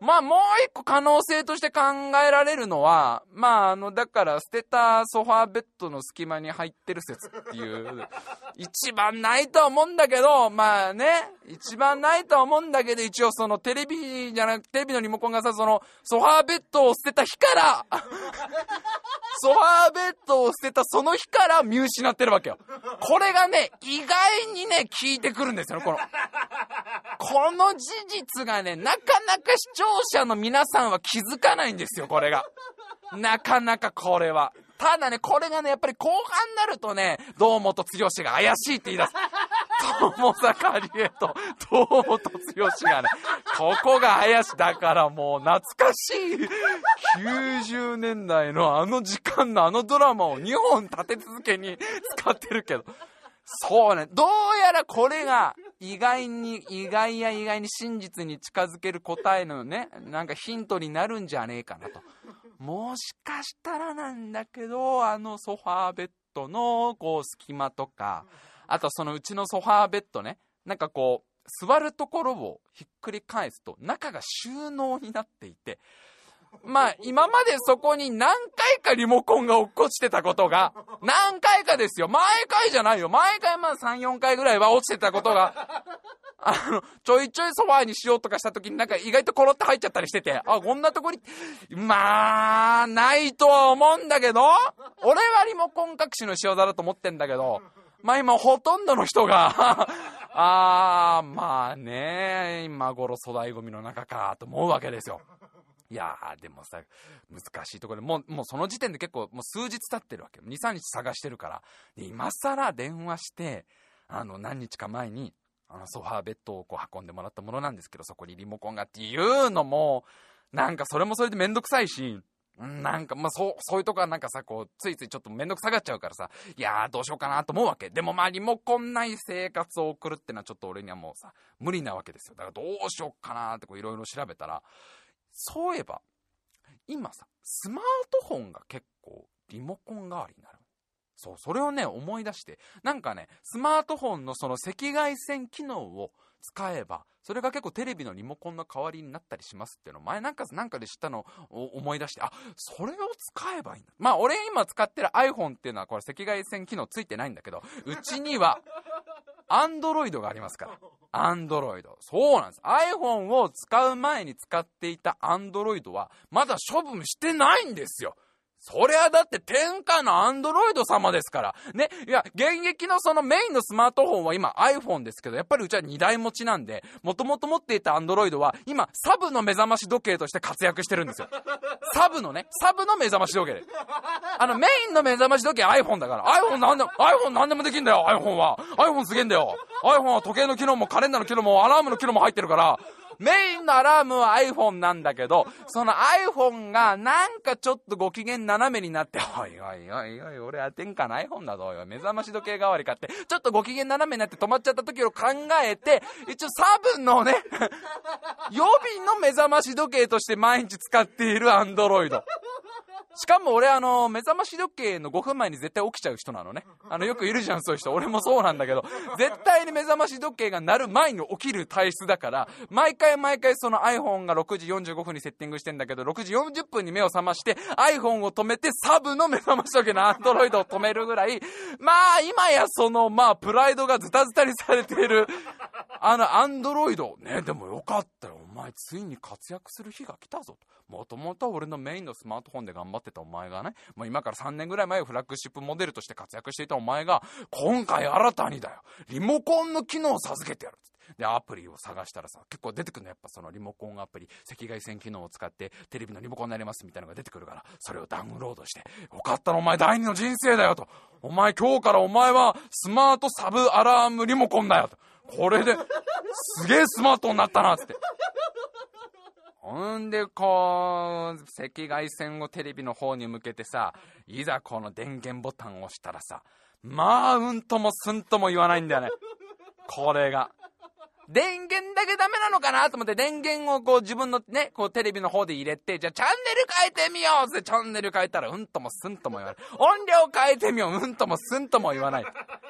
まあもう一個可能性として考えられるのは、まああのだから捨てたソファーベッドの隙間に入ってる説っていう一番ないとは思うんだけど、まあね一番ないとは思うんだけど、一応そのテレビじゃなくテレビのリモコンがさ、そのソファーベッドを捨てた日からソファーベッドを捨てたその日から見失ってるわけよ。これがね意外にね効いてくるんですよね。このこの事実がね、なかなか視聴者の皆さんは気づかないんですよ、これが。なかなかこれは。ただね、これがね、やっぱり後半になるとね、堂本剛が怪しいって言い出す。友坂理恵と堂本剛がね、ここが怪しい。だからもう懐かしいきゅうじゅうねんだいのあの時間のあのドラマをにほん立て続けに使ってるけど、そうね、どうやらこれが意外に意外や意外に真実に近づける答えのね、なんかヒントになるんじゃねえかなと。もしかしたらなんだけど、あのソファーベッドのこう隙間とか、あとそのうちのソファーベッドね、なんかこう座るところをひっくり返すと中が収納になっていて、まあ今までそこに何回かリモコンが落っこちてたことが、何回かですよ、毎回じゃないよ、毎回まあさん、よんかいぐらいは落ちてたことが、あのちょいちょいソファーにしようとかした時になんか意外とコロって入っちゃったりしてて、あ、こんなとこにまあないとは思うんだけど、俺はリモコン隠しの仕業だと思ってんだけど、まあ今ほとんどの人があーまあね、今頃粗大ゴミの中かと思うわけですよ。いやーでもさ、難しいところでもう、もうその時点で結構もう数日経ってるわけよ。に、さんにち探してるから。で今更電話してあの何日か前にあのソファーベッドをこう運んでもらったものなんですけど、そこにリモコンがっていうのもなんかそれもそれでめんどくさいし、なんかまあそうそういうとこはなんかさ、こうついついちょっとめんどくさがっちゃうからさ、いやーどうしようかなと思うわけ。でもまあリモコンない生活を送るってのはちょっと俺にはもうさ無理なわけですよ。だからどうしようかなってこういろいろ調べたら、そういえば今さスマートフォンが結構リモコン代わりになる。そう、それをね思い出して、なんかねスマートフォンのその赤外線機能を使えばそれが結構テレビのリモコンの代わりになったりしますっていうのを前なんかなんかで知ったのを思い出して、あ、それを使えばいいんだ。まあ俺今使ってる iPhone っていうのはこれ赤外線機能ついてないんだけど、うちにはアンドロイドがありますから。アンドロイド。そうなんです。iPhone を使う前に使っていたアンドロイドはまだ処分してないんですよ。そりゃだって天下のアンドロイド様ですからね。いや現役のそのメインのスマートフォンは今 iPhone ですけど、やっぱりうちはにだい持ちなんで、もともと持っていたアンドロイドは今サブの目覚まし時計として活躍してるんですよ。サブのね、サブの目覚まし時計で、あのメインの目覚まし時計は iPhone だから。 iPhone なんで iPhone なんでもできんだよ。 iPhone は iPhone すげえんだよ。 iPhone は時計の機能もカレンダーの機能もアラームの機能も入ってるから、メインのアラームは iPhone なんだけど、その iPhone がなんかちょっとご機嫌斜めになって、おいおいおいおい、俺は天下の iPhone だぞ、おい目覚まし時計代わりかってちょっとご機嫌斜めになって止まっちゃった時を考えて、一応サブのね予備の目覚まし時計として毎日使っている Android。しかも俺あの目覚まし時計のごふんまえに絶対起きちゃう人なのね。あのよくいるじゃんそういう人。俺もそうなんだけど、絶対に目覚まし時計が鳴る前に起きる体質だから、毎回毎回その iPhone がろくじよんじゅうごふんにセッティングしてんだけど、ろくじよんじゅっぷんに目を覚まして iPhone を止めてサブの目覚まし時計の Android を止めるぐらい、まあ今やそのまあプライドがズタズタにされているあの Android ね。でもよかったよ、お前ついに活躍する日が来たぞと。もともと俺のメインのスマートフォンで頑張ってたお前がね、もう今からさんねんぐらい前フラッグシップモデルとして活躍していたお前が、今回新たにだよ、リモコンの機能を授けてやるっつって。でアプリを探したらさ、結構出てくるの。やっぱそのリモコンアプリ、赤外線機能を使ってテレビのリモコンになりますみたいなのが出てくるから、それをダウンロードして、よかったなお前第二の人生だよと、お前今日からお前はスマートサブアラームリモコンだよと、これですげえスマートになったなっつって。ほんでこう赤外線をテレビの方に向けてさ、いざこの電源ボタンを押したらさ、まあうんともすんとも言わないんだよね。これが電源だけダメなのかなと思って、電源をこう自分のねこうテレビの方で入れて、じゃあチャンネル変えてみようってチャンネル変えたらうんともすんとも言わない。音量変えてみよう、うんともすんとも言わない。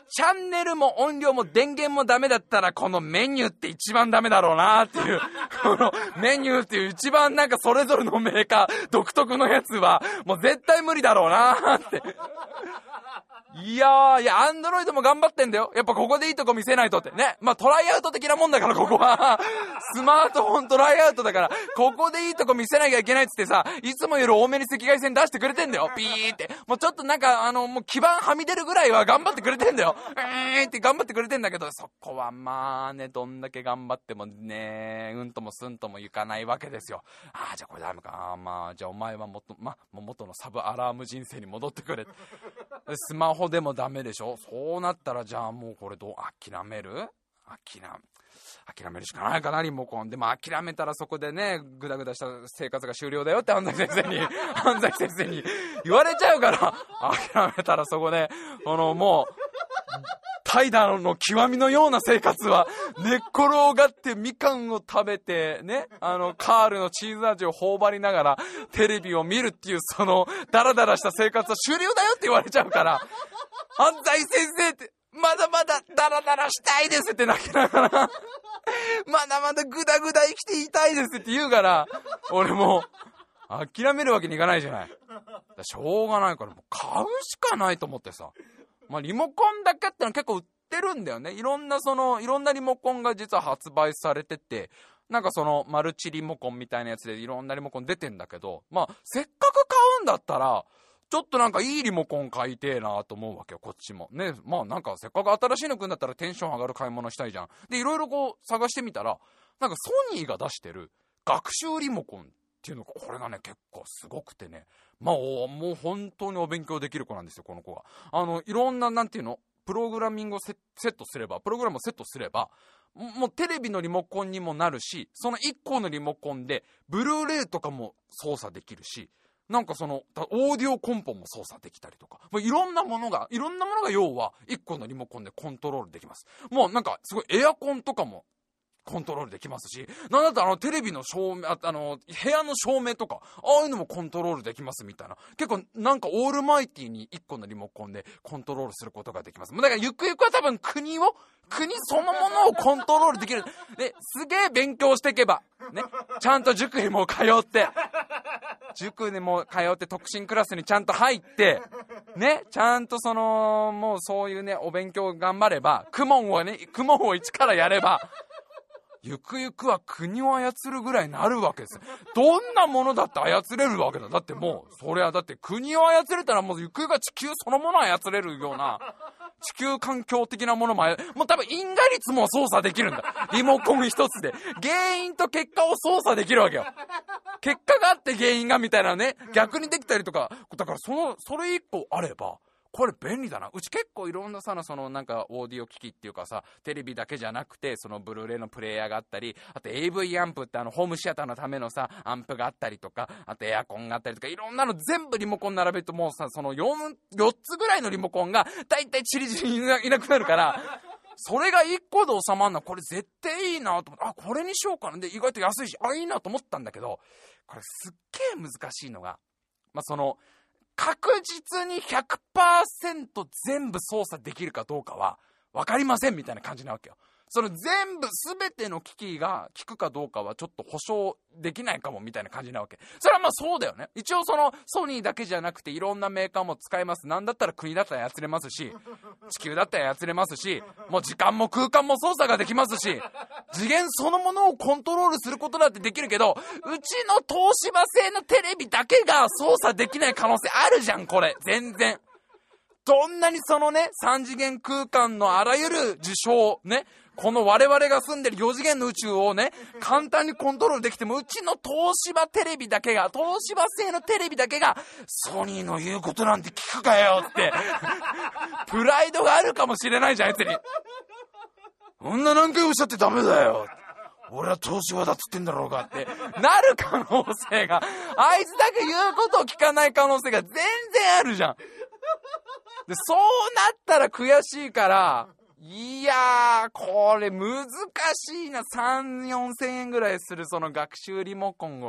チャンネルも音量も電源もダメだったらこのメニューって一番ダメだろうなっていうこのメニューっていう一番なんかそれぞれのメーカー独特のやつはもう絶対無理だろうなっていやー、いや、アンドロイドも頑張ってんだよ。やっぱここでいいとこ見せないとってね。まあトライアウト的なもんだから、ここはスマートフォントライアウトだから、ここでいいとこ見せなきゃいけないっつってさ、いつもより多めに赤外線出してくれてんだよ。ピーって、もうちょっとなんかあのもう基板はみ出るぐらいは頑張ってくれてんだよ。えーって頑張ってくれてんだけど、そこはまあね、どんだけ頑張ってもね、うんともすんともいかないわけですよ。あー、じゃあこれダメか。あまあじゃあお前はもっとまあ元のサブアラーム人生に戻ってくれ。スマホでもダメでしょ。そうなったらじゃあもうこれどう諦める諦め諦めるしかないかな、リモコン。でも諦めたらそこでね、グダグダした生活が終了だよって安西先生に安西先生に言われちゃうから、諦めたらそこでこのもう怠惰の極みのような生活は寝っ転がってみかんを食べてね、あのカールのチーズ味を頬張りながらテレビを見るっていうそのダラダラした生活は終了だよって言われちゃうから、安西先生ってまだまだダラダラしたいですって泣きながらまだまだグダグダ生きていたいですって言うから、俺もう諦めるわけにいかないじゃない。だしょうがないからもう買うしかないと思ってさ、まあ、リモコンだけってのは結構売ってるんだよね。いろんなそのいろんなリモコンが実は発売されてて、なんかそのマルチリモコンみたいなやつでいろんなリモコン出てんだけど、まあせっかく買うんだったらちょっとなんかいいリモコン買いてえなと思うわけよ、こっちもね。まあなんかせっかく新しいのくんだったらテンション上がる買い物したいじゃん。でいろいろこう探してみたら、なんかソニーが出してる学習リモコンっていうのが、これがね結構すごくてね、まあもう本当にお勉強できる子なんですよ、この子が。あのいろんななんていうのプログラミングをセットすればプログラムをセットすればもうテレビのリモコンにもなるし、そのいっこのリモコンでブルーレイとかも操作できるし、なんかそのオーディオコンポも操作できたりとか、もういろんなものがいろんなものが要はいっこのリモコンでコントロールできます。もうなんかすごいエアコンとかもコントロールできますし、なんだったらあのテレビの照明、あ、あの部屋の照明とかああいうのもコントロールできますみたいな、結構なんかオールマイティにいっこのリモコンでコントロールすることができます。だからゆくゆくは多分国を国そのものをコントロールできる。ですげえ勉強していけばね、ちゃんと塾にも通って塾にも通って特進クラスにちゃんと入ってね、ちゃんとそのもうそういうねお勉強頑張れば、クモンをねクモンを一からやればゆくゆくは国を操るぐらいになるわけです。どんなものだって操れるわけだ。だってもうそれはだって国を操れたらもうゆくゆくは地球そのものを操れるような地球環境的なものももう多分因果率も操作できるんだ、リモコン一つで原因と結果を操作できるわけよ。結果があって原因がみたいなね、逆にできたりとか、だからそのそれ一個あればこれ便利だな。うち結構いろんなさ、そのなんかオーディオ機器っていうかさ、テレビだけじゃなくてそのブルーレイのプレイヤーがあったり、あと エーブイ アンプってあのホームシアターのためのさアンプがあったりとか、あとエアコンがあったりとか、いろんなの全部リモコン並べるともうさ、その 4, 4つぐらいのリモコンがだいたいチリチリい な, いなくなるからそれがいっこで収まるのはこれ絶対いいなと思って、あこれにしようかな。で意外と安いし、あいいなと思ったんだけど、これすっげえ難しいのが、まあその確実に ひゃくパーセント 全部操作できるかどうかは分かりませんみたいな感じなわけよ。その全部全ての機器が効くかどうかはちょっと保証できないかもみたいな感じなわけ。それはまあそうだよね。一応そのソニーだけじゃなくていろんなメーカーも使えます。なんだったら国だったら操れますし、地球だったら操れますし、もう時間も空間も操作ができますし、次元そのものをコントロールすることだってできるけど、うちの東芝製のテレビだけが操作できない可能性あるじゃんこれ。全然どんなにそのねさん次元空間のあらゆる事象ね、この我々が住んでるよ次元の宇宙をね簡単にコントロールできても、うちの東芝テレビだけが、東芝製のテレビだけがソニーの言うことなんて聞くかよってプライドがあるかもしれないじゃんあいつに。そんな何回おっしゃってダメだよ、俺は東芝だっつってんだろうがってなる可能性が、あいつだけ言うことを聞かない可能性が全然あるじゃん。でそうなったら悔しいから、いやーこれ難しいな。さん、よんせんえんぐらいするその学習リモコンを買っ 、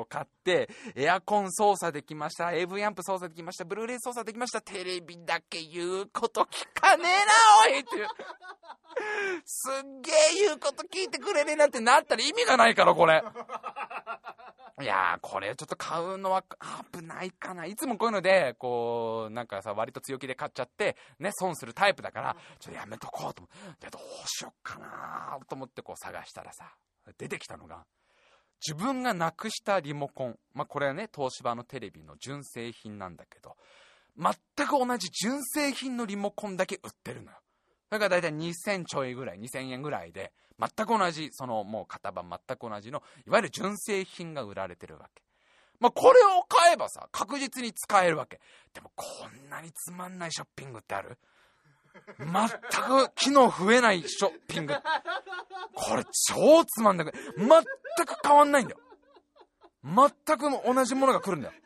エアコン操作できました、 エーブイ アンプ操作できました、ブルーレイ操作できました、テレビだけ言うこと聞かねえなおいっていうすっげえ言うこと聞いてくれねえなんてなったら意味がないからこれ。いやーこれちょっと買うのは危ないかな。いつもこういうのでこうなんかさ割と強気で買っちゃってね損するタイプだからちょっとやめとこうと思って、どうしよっかなと思ってこう探したらさ出てきたのが自分がなくしたリモコン。まあこれはね東芝のテレビの純正品なんだけど全く同じ純正品のリモコンだけ売ってるのよ。それがだいたいにせんちょいぐらいにせんえんぐらいで全く同じそのもう型番全く同じのいわゆる純正品が売られてるわけ。まあこれを買えばさ確実に使えるわけ。でもこんなにつまんないショッピングってある？全く機能増えないショッピングこれ超つまんなく全く変わんないんだよ。全く同じものが来るんだよ。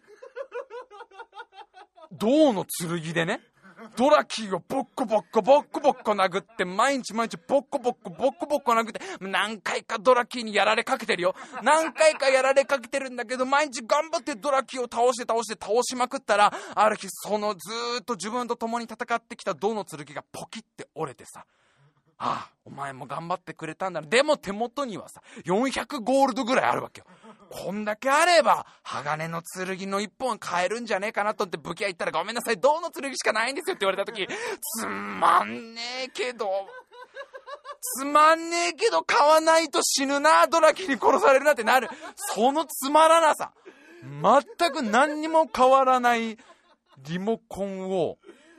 銅の剣でねドラキーをボッコボッコボッコボッコ殴って毎日毎日ボッコボッコボッコボッコ殴って何回かドラキーにやられかけてるよ。何回かやられかけてるんだけど毎日頑張ってドラキーを倒して倒して倒しまくったらある日そのずーっと自分と共に戦ってきた銅の剣がポキって折れてさ、ああお前も頑張ってくれたんだな。でも手元にはさよんひゃくゴールドぐらいあるわけよ。こんだけあれば鋼の剣の一本買えるんじゃねえかなと思って武器屋行ったらごめんなさい銅の剣しかないんですよって言われた時つまんねえけどつまんねえけど買わないと死ぬなドラキに殺されるなってなる。そのつまらなさ全く何にも変わらないリモコンを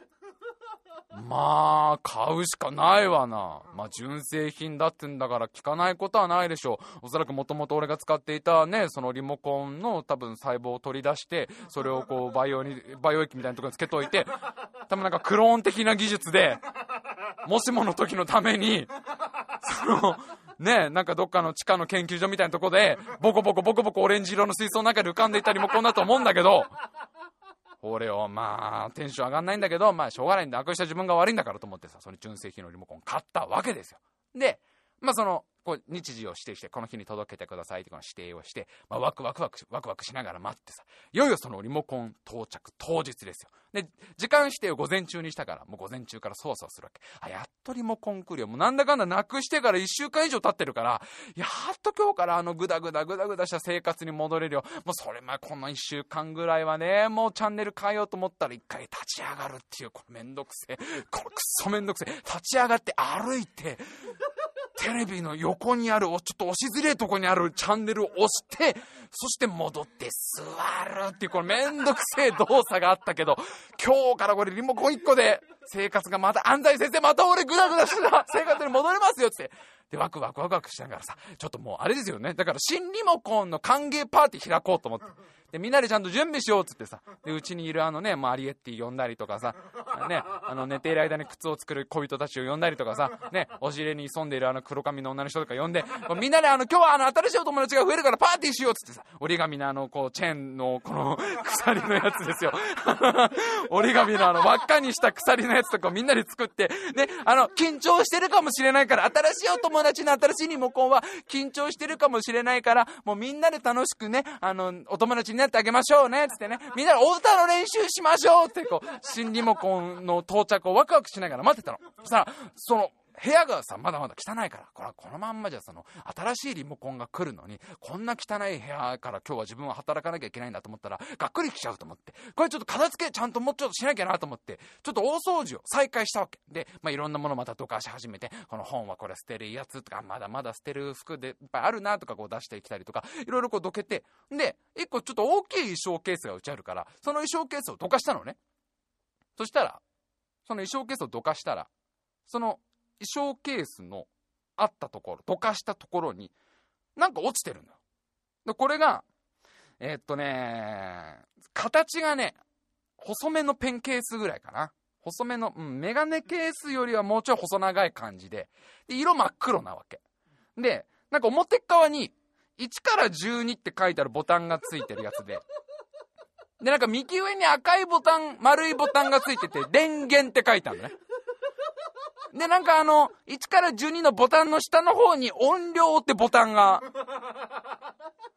まあ買うしかないわな。まあ純正品だってんだから聞かないことはないでしょう。おそらくもともと俺が使っていたねそのリモコンの多分細胞を取り出してそれをこう培養に培養液みたいなところにつけといて多分なんかクローン的な技術でもしもの時のためにそのねなんかどっかの地下の研究所みたいなところでボコボコボコボコオレンジ色の水槽の中で浮かんでいたリモコンだと思うんだけど俺をまあテンション上がんないんだけどまあしょうがないんだなくした自分が悪いんだからと思ってさその純正品のリモコン買ったわけですよ。でまあそのこう日時を指定してこの日に届けてくださいってこの指定をして、まあ、ワクワクワクワクワクしながら待ってさいよいよそのリモコン到着当日ですよ。で時間指定を午前中にしたからもう午前中から操作するわけ。あやっとリモコン来るよ。もうなんだかんだなくしてからいっしゅうかん以上経ってるからやっと今日からあのグダグダグダグダした生活に戻れるよ。もうそれまこのいっしゅうかんぐらいはねもうチャンネル変えようと思ったら一回立ち上がるっていうこれめんどくせえこれくっそめんどくせえ立ち上がって歩いてテレビの横にあるちょっと押しづれえとこにあるチャンネルを押してそして戻って座るっていうこれめんどくせえ動作があったけど今日からこれリモコンいっこで生活がまた安西先生また俺グダグダした生活に戻れますよってでワクワクワクワクしながらさちょっともうあれですよねだから新リモコンの歓迎パーティー開こうと思ってでみんなでちゃんと準備しようっつってさでうちにいるあのね、まあ、アリエッティ呼んだりとかさ、ね、あの寝ている間に靴を作る小人たちを呼んだりとかさ、ね、お尻に潜んでいるあの黒髪の女の人とか呼んでみんなであの今日はあの新しいお友達が増えるからパーティーしようっつってさ折り紙のあのこうチェーンのこの鎖のやつですよ折り紙のあの輪っかにした鎖のやつとかをみんなで作ってであの緊張してるかもしれないから新しいお友達の新しいリモコンは緊張してるかもしれないからもうみんなで楽しくねあのお友達になってあげましょうねつってねみんなでお歌の練習しましょうってこう新リモコンの到着をワクワクしながら待ってたの。そしたらその部屋がさまだまだ汚いからこれはこのまんまじゃその新しいリモコンが来るのにこんな汚い部屋から今日は自分は働かなきゃいけないんだと思ったらがっくりきちゃうと思ってこれちょっと片付けちゃんともうちょっとしなきゃなと思ってちょっと大掃除を再開したわけで、まあ、いろんなものまたどかし始めてこの本はこれ捨てるやつとかまだまだ捨てる服でいっぱいあるなとかこう出してきたりとかいろいろこうどけてで一個ちょっと大きい衣装ケースがうちあるからその衣装ケースをどかしたのね。そしたらその衣装ケースをどかしたらその衣装ケースのあったところどかしたところになんか落ちてるんだよ。でこれがえー、っとね形がね細めのペンケースぐらいかな細めの、うん、メガネケースよりはもうちょい細長い感じで、で色真っ黒なわけでなんか表側にいちからじゅうにって書いてあるボタンがついてるやつででなんか右上に赤いボタン丸いボタンがついてて電源って書いてあるのね。でなんかあのいちからじゅうにのボタンの下の方に音量ってボタンが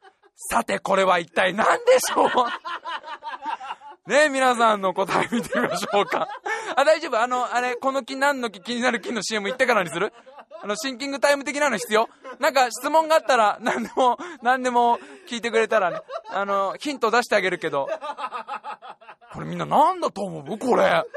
さてこれは一体何でしょうねえ、皆さんの答え見てみましょうか。あ、大丈夫。あの、あれ、この木何の木、気になる木の シーエム 言ってからにする？あの、シンキングタイム的なの必要？なんか質問があったら、何でも、何でも聞いてくれたらね、あの、ヒント出してあげるけど。これみんな何だと思う？これ。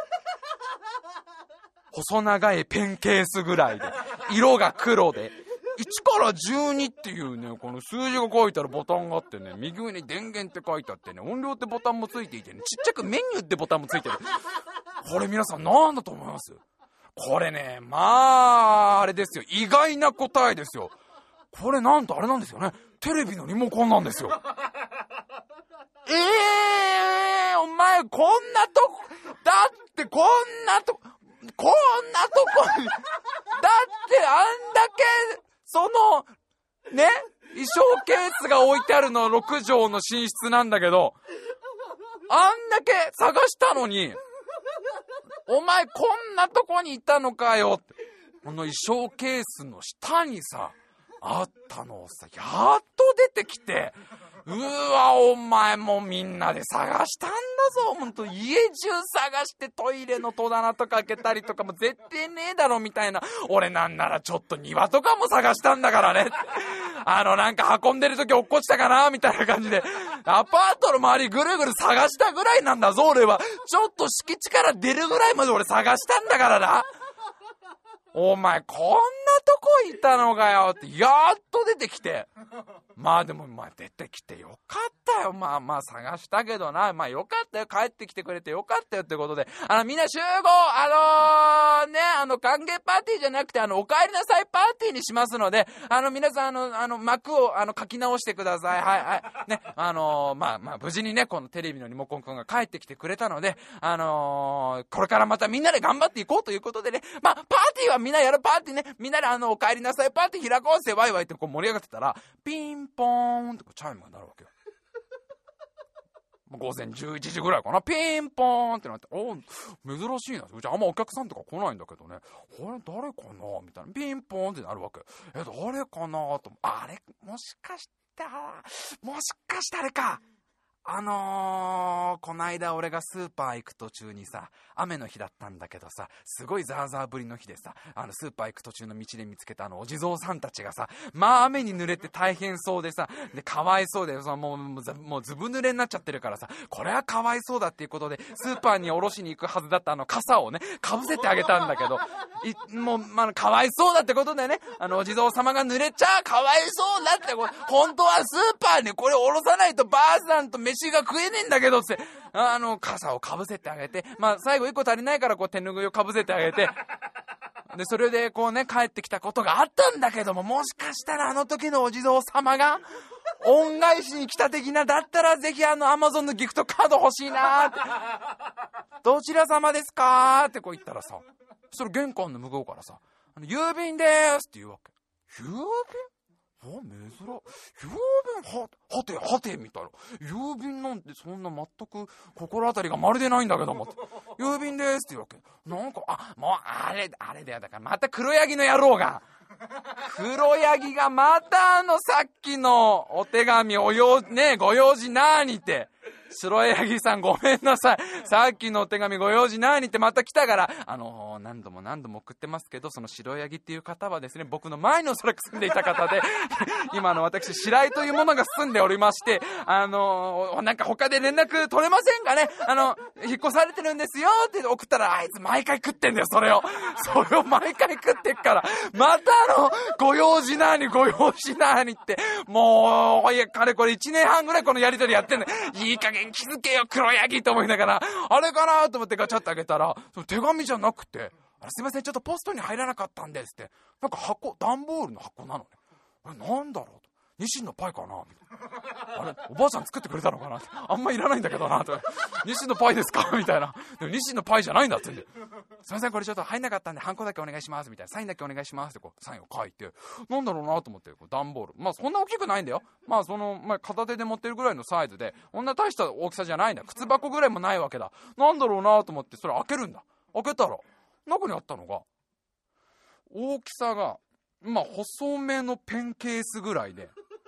細長いペンケースぐらいで、色が黒で、いちからじゅうにっていうね、この数字が書いてあるボタンがあってね、右上に電源って書いてあってね、音量ってボタンもついていてね、ちっちゃくメニューってボタンもついてる。これ皆さん何だと思います？これね、まあ、あれですよ、意外な答えですよ。これなんとあれなんですよね、テレビのリモコンなんですよ。ええー、お前こんなとこ、だってこんなとこ、こんなとこに、だってあんだけ、その、ね、衣装ケースが置いてあるのろくじょうの寝室なんだけど、あんだけ探したのに、お前こんなとこにいたのかよって。この衣装ケースの下にさ、あったのをさ、やっと出てきて、うわ、お前もうみんなで探したんだぞ。ほんと家中探してトイレの戸棚とか開けたりとかも絶対ねえだろみたいな。俺なんならちょっと庭とかも探したんだからね。あのなんか運んでる時落っこちたかなみたいな感じで、アパートの周りぐるぐる探したぐらいなんだぞ俺は。ちょっと敷地から出るぐらいまで俺探したんだからな。お前こんなとこいたのかよってやっと出てきて、まあでもまあ出てきてよかったよ。まあまあ探したけどな、まあよかったよ、帰ってきてくれてよかったよってことで、あのみんな集合、あのー、ね、あの歓迎パーティーじゃなくてあのお帰りなさいパーティーにしますので、あの皆さんあのあの幕をあの書き直してください。はいはいね、あのー、まあまあ無事にねこのテレビのリモコンくんが帰ってきてくれたので、あのー、これからまたみんなで頑張っていこうということでね、まあパーティーはみんなやるパーティーね、みんなであのお帰りなさいパーティー開こうぜワイワイってこう盛り上がってたら、ピンポーンってこうチャイムが鳴るわけよ。午前じゅういちじぐらいかな、ピンポーンってなって、お珍しいな、うちあんまお客さんとか来ないんだけどね、これ誰かなみたいな、ピンポーンってなるわけ。え誰かなと、あれもしかしたらもしかしてあれか、あのー、こないだ俺がスーパー行く途中にさ、雨の日だったんだけどさ、すごいザーザー降りの日でさ、あのスーパー行く途中の道で見つけたあのお地蔵さんたちがさ、まあ雨に濡れて大変そうでさ、でかわいそうでさ、もうもうもうずぶ濡れになっちゃってるからさ、これはかわいそうだっていうことでスーパーにおろしに行くはずだったあの傘をねかぶせてあげたんだけど、いもうまあかわいそうだってことでね、あのお地蔵様が濡れちゃかわいそうだって、これ本当はスーパーにこれおろさないとばあさんと飯が食えねえんだけどって、あの傘をかぶせてあげて、まあ最後一個足りないからこう手ぬぐいをかぶせてあげて、でそれでこうね帰ってきたことがあったんだけども、もしかしたらあの時のお地蔵様が恩返しに来た的な、だったらぜひあのアマゾンのギフトカード欲しいなーって、どちら様ですかーってこう言ったらさ、それ玄関の向こうからさ、あの郵便でーすって言うわけ。郵便？あ、珍郵便は、はてはてみたいな、郵便なんてそんな全く心当たりがまるでないんだけどもって郵便ですって言うわけ。なんかあもうあれあれだよ、だからまた黒ヤギの野郎が黒ヤギがまたあのさっきのお手紙およねご用事なーにって、白ヤギさんごめんなさい、さっきのお手紙ご用事なーにってまた来たから、あのー、何度も何度も送ってますけど、その白ヤギっていう方はですね、僕の前におそらく住んでいた方で今の私白井というものが住んでおりまして、あのー、なんか他で連絡取れませんかね、あの引っ越されてるんですよって送ったら、あいつ毎回食ってんだよそれをそれを毎回食ってっから、またあのご用事なーにご用事なーにって、もういやかれこれいちねんはんぐらいこのやりとりやってんの。いい加減気づけよ黒ヤギと思いながら、あれかなと思ってガチャッと開けたら、その手紙じゃなくて、あれすいませんちょっとポストに入らなかったんですって、なんか箱、段ボールの箱なのね。あれなんだろうと、ニシンのパイかなみたいな、あれおばあちゃん作ってくれたのかなって、あんまいらないんだけどなと、ニシンのパイですかみたいな、でもニシンのパイじゃないんだってんで、すいませんこれちょっと入んなかったんでハンコだけお願いしますみたいな、サインだけお願いしますってこうサインを書いて、なんだろうなと思って、こう段ボール、まあそんな大きくないんだよ、まあその、まあ、片手で持ってるぐらいのサイズで、こんな大した大きさじゃないんだ、靴箱ぐらいもないわけだ、なんだろうなと思ってそれ開けるんだ。開けたら中にあったのが、大きさがまあ細めのペンケースぐらいで、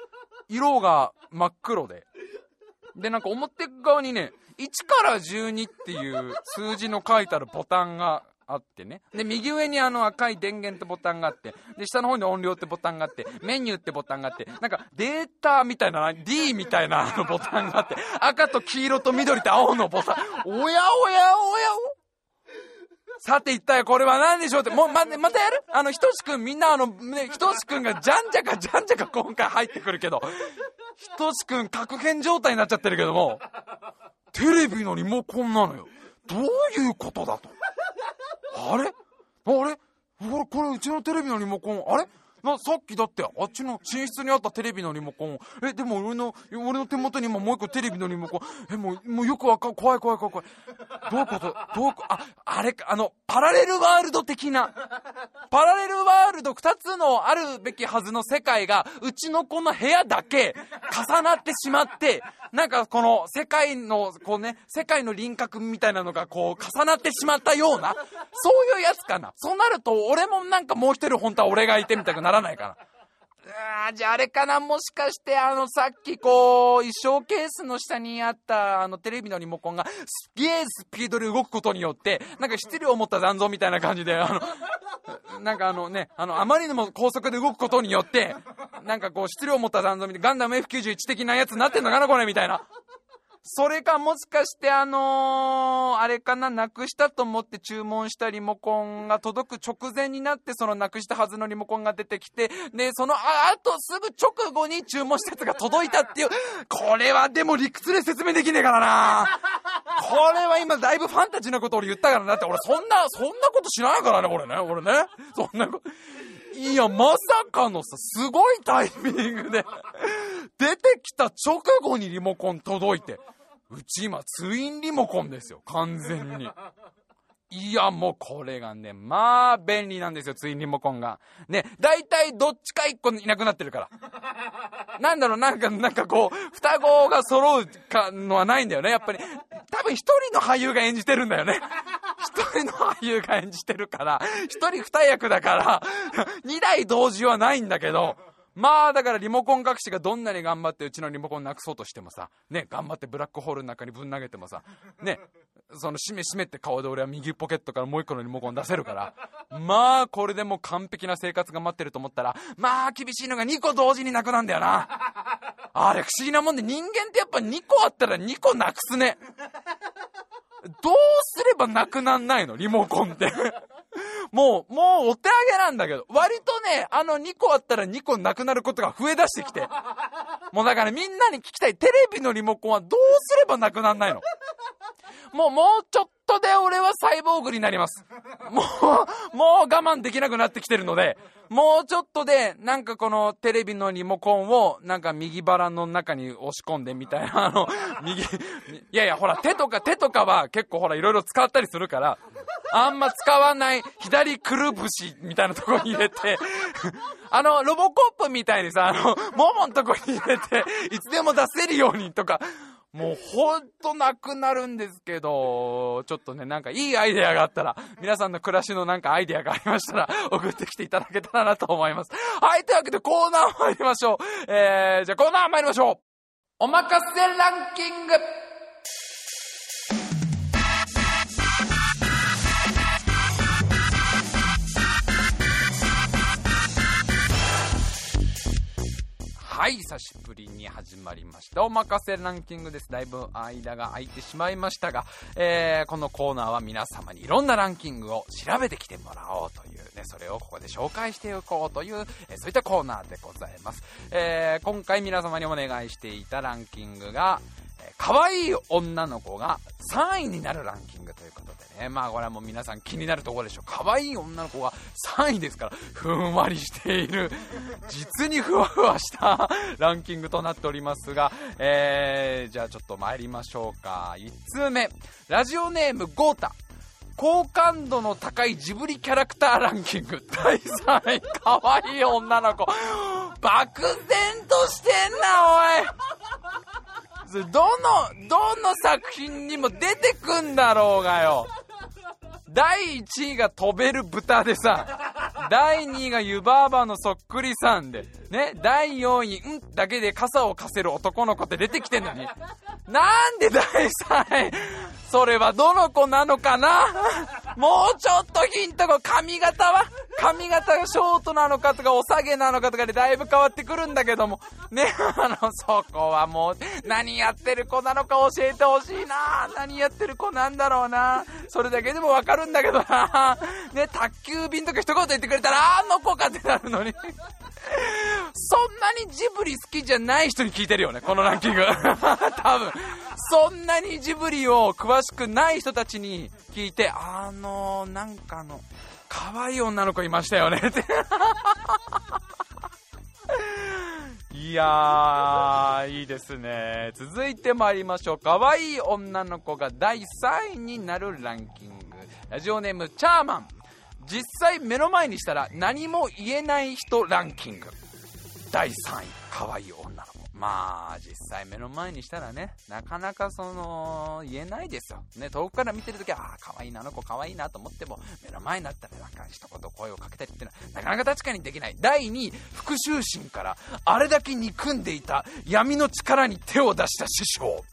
色が真っ黒で、でなんか表側にねいちからじゅうにっていう数字の書いてあるボタンがあってね、で右上にあの赤い電源ってボタンがあって、で下の方に音量ってボタンがあって、メニューってボタンがあって、なんかデータみたいな D みたいなあのボタンがあって、赤と黄色と緑と青のボタン、おやおやおやお、さて一体これは何でしょうって、もう ま, またやる、あのひとしくん、みんなあのね、ひとしくんがじゃんじゃかじゃんじゃか今回入ってくるけど、ひとしくん確変状態になっちゃってるけども、テレビのリモコンなのよ。どういうことだと。あれあれこれ、これうちのテレビのリモコン、あれな、さっきだってあっちの寝室にあったテレビのリモコン、えでも俺の俺の手元に今もう一個テレビのリモコン、えもうもうよくわかん、怖い怖い怖い怖い、どういうこと、どう、ああれか、あのパラレルワールド的な、パラレルワールドふたつのあるべきはずの世界がうちのこの部屋だけ重なってしまって、なんかこの世界のこうね、世界の輪郭みたいなのがこう重なってしまったような、そういうやつかな。そうなると俺もなんかもう一人本当は俺がいてみたくならないかな。あ、じゃああれかな、もしかしてあのさっきこう衣装ケースの下にあったあのテレビのリモコンがすげえスピードで動くことによって、なんか質量を持った残像みたいな感じで、あのなんかあのね、あのあまりにも高速で動くことによって、なんかこう質量を持った残像みたいな、ガンダム エフきゅうじゅういち 的なやつになってんのかなこれみたいな。それかもしかしてあのー、あれかな、なくしたと思って注文したリモコンが届く直前になって、そのなくしたはずのリモコンが出てきて、でそのああとすぐ直後に注文したやつが届いたっていう、これはでも理屈で説明できねえからな。これは今だいぶファンタジーなこと俺言ったからな。だって俺そんなそんなこと知らないからね、俺ね俺ねそんなこと、いやまさかのさ、すごいタイミングで出てきた直後にリモコン届いて、うち今ツインリモコンですよ完全に。いやもうこれがね、まあ便利なんですよツインリモコンがね。だいたいどっちか一個いなくなってるからなんだろう、なんかなんかこう双子が揃うかのはないんだよね。やっぱり多分一人の俳優が演じてるんだよね。一人の俳優が演じてるから一人二役だから二台同時はないんだけど、まあだからリモコン隠しがどんなに頑張ってうちのリモコンなくそうとしてもさね、頑張ってブラックホールの中にぶん投げてもさね、そのしめしめって顔で俺は右ポケットからもう一個のリモコン出せるから、まあこれでもう完璧な生活が待ってると思ったら、まあ厳しいのがにこ同時になくなんだよな。あれ不思議なもんで、人間ってやっぱにこあったらにこなくすね。どうすればなくなんないのリモコンってもうもうお手上げなんだけど、割とねあのにこあったらにこなくなることが増え出してきて、もうだからみんなに聞きたい、テレビのリモコンはどうすればなくなんないの。もうもうちょっとで俺はサイボーグになります。もうもう我慢できなくなってきてるので、もうちょっとでなんかこのテレビのリモコンをなんか右腹の中に押し込んでみたいな、あの右いやいやほら手とか手とかは結構ほらいろいろ使ったりするから、あんま使わない左くるぶしみたいなところに入れてあのロボコップみたいにさ、あのもものとこに入れていつでも出せるようにとか、もうほんとなくなるんですけど、ちょっとねなんかいいアイデアがあったら、皆さんの暮らしのなんかアイデアがありましたら送ってきていただけたらなと思います。はい、というわけでコーナー参りましょう。えー、じゃあコーナー参りましょう。おまかせランキング。はい、久しぶりに始まりましたおまかせランキングです。だいぶ間が空いてしまいましたが、えー、このコーナーは皆様にいろんなランキングを調べてきてもらおうというね、それをここで紹介していこうという、えー、そういったコーナーでございます。えー、今回皆様にお願いしていたランキングが、えー、可愛い女の子がさんいになるランキングということでね、まあこれはもう皆さん気になるところでしょう。可愛い女の子がさんいですから、ふんわりしている実にふわふわしたランキングとなっておりますが、えー、じゃあちょっと参りましょうか。いちつめ、ラジオネームゴータ、好感度の高いジブリキャラクターランキングだいさんい、可愛い女の子。漠然としてんなおい。どのどの作品にも出てくんだろうがよ。だいいちいが飛べる豚でさ、 だいにいが湯婆婆のそっくりさんでね、だいよんいんだけで傘を貸せる男の子って出てきてんのに、なんでだいさんいそれはどの子なのかな。もうちょっとヒントが、髪型は髪型がショートなのかとかお下げなのかとかでだいぶ変わってくるんだけどもね、あのそこはもう何やってる子なのか教えてほしいな。何やってる子なんだろうな、それだけでもわかるんだけどなね、宅急便とか一言言ってくれたらあの子かってなるのにそんなにジブリ好きじゃない人に聞いてるよね、このランキング多分そんなにジブリを詳しくない人たちに聞いて、あのなんかの可愛い女の子いましたよねっていやーいいですね。続いて参りましょう。可愛い女の子がだいさんいになるランキング。ラジオネームチャーマン。実際目の前にしたら何も言えない人ランキングだいさんい、可愛い女の子。まあ実際目の前にしたらね、なかなかその言えないですよね。遠くから見てるときはああ可愛いな、あの子可愛いなと思っても、目の前になったらなんか一言声をかけたりっていうのはなかなか確かにできない。だいにい、復讐心からあれだけ憎んでいた闇の力に手を出した師匠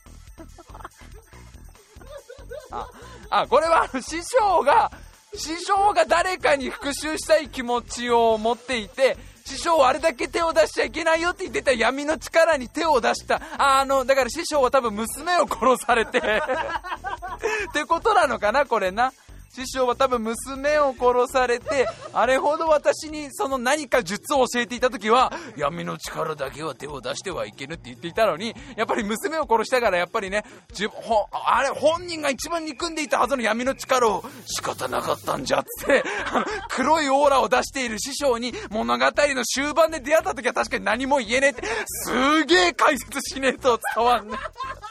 ああこれは師匠が師匠が誰かに復讐したい気持ちを持っていて、師匠はあれだけ手を出しちゃいけないよって言ってた闇の力に手を出した。あのだから師匠は多分娘を殺されてってことなのかな、これな。師匠は多分娘を殺されて、あれほど私にその何か術を教えていた時は闇の力だけは手を出してはいけぬって言っていたのに、やっぱり娘を殺したからやっぱりね、自ほあれ本人が一番憎んでいたはずの闇の力を仕方なかったんじゃっつってあの黒いオーラを出している師匠に物語の終盤で出会った時は確かに何も言えねえって、すげえ解説しねえと伝わんね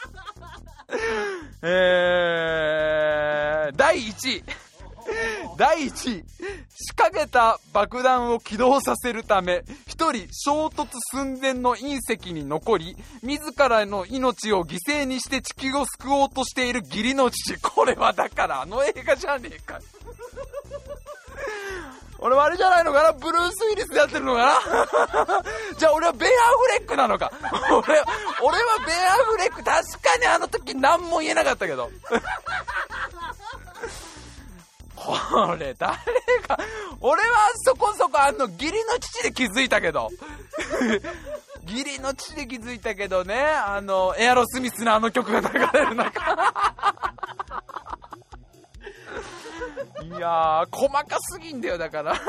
えー、だいいちいだいいちい、仕掛けた爆弾を起動させるため一人衝突寸前の隕石に残り、自らの命を犠牲にして地球を救おうとしている義理の父。これはだからあの映画じゃねえか俺はあれじゃないのかな、ブルース・ウィリスでやってるのかなじゃあ俺はベン・アフレックなのか俺は、俺はベン・アフレック。確かにあの時何も言えなかったけどこれ誰が、俺はそこそこあの義理の父で気づいたけど義理の父で気づいたけどね、あのエアロスミスのあの曲が流れる中いやー細かすぎんだよだから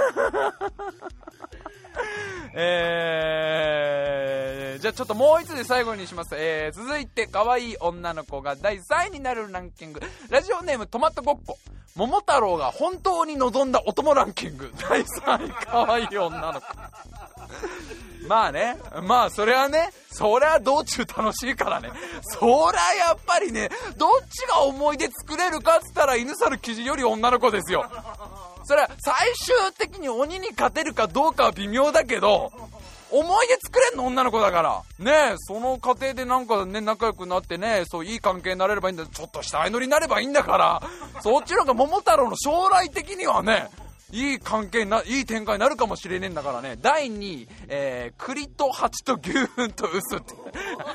えー、じゃあちょっともう一つで最後にします。えー、続いて可愛い女の子がだいさんいになるランキング。ラジオネームトマトごっこ。桃太郎が本当に望んだお供ランキングだいさんい、可愛い女の子まあね、まあそれはね、そりゃ道中楽しいからね、そりゃやっぱりね、どっちが思い出作れるかっつったら犬猿キジより女の子ですよ。それは最終的に鬼に勝てるかどうかは微妙だけど、思い出作れんの女の子だからね。その過程でなんかね仲良くなってね、そういい関係になれればいいんだ。ちょっとした相乗りになればいいんだから、そっちの方が桃太郎の将来的にはねいい関係な、いい展開になるかもしれねえんだからね。だいにい、えー、栗と蜂と牛糞と臼ってこ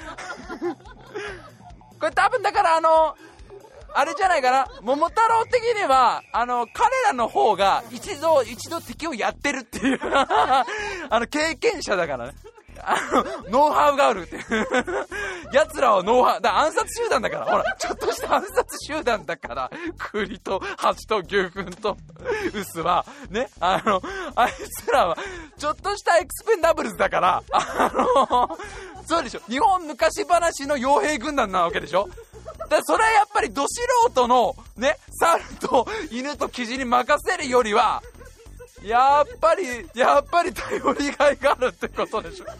れ多分だからあのあれじゃないかな、桃太郎的にはあの彼らの方が一度一度敵をやってるっていうあの経験者だからね、あのノウハウがあるって奴らはノウハウだ、暗殺集団だから、ほらちょっとした暗殺集団だから、栗と蜂と牛糞と臼はね、あのあいつらはちょっとしたエクスペンダブルズだから、あのそうでしょ、日本昔話の傭兵軍団なわけでしょ。だそれはやっぱりど素人のね猿と犬とキジに任せるよりはやっぱりやっぱり頼りがいがあるってことでしょ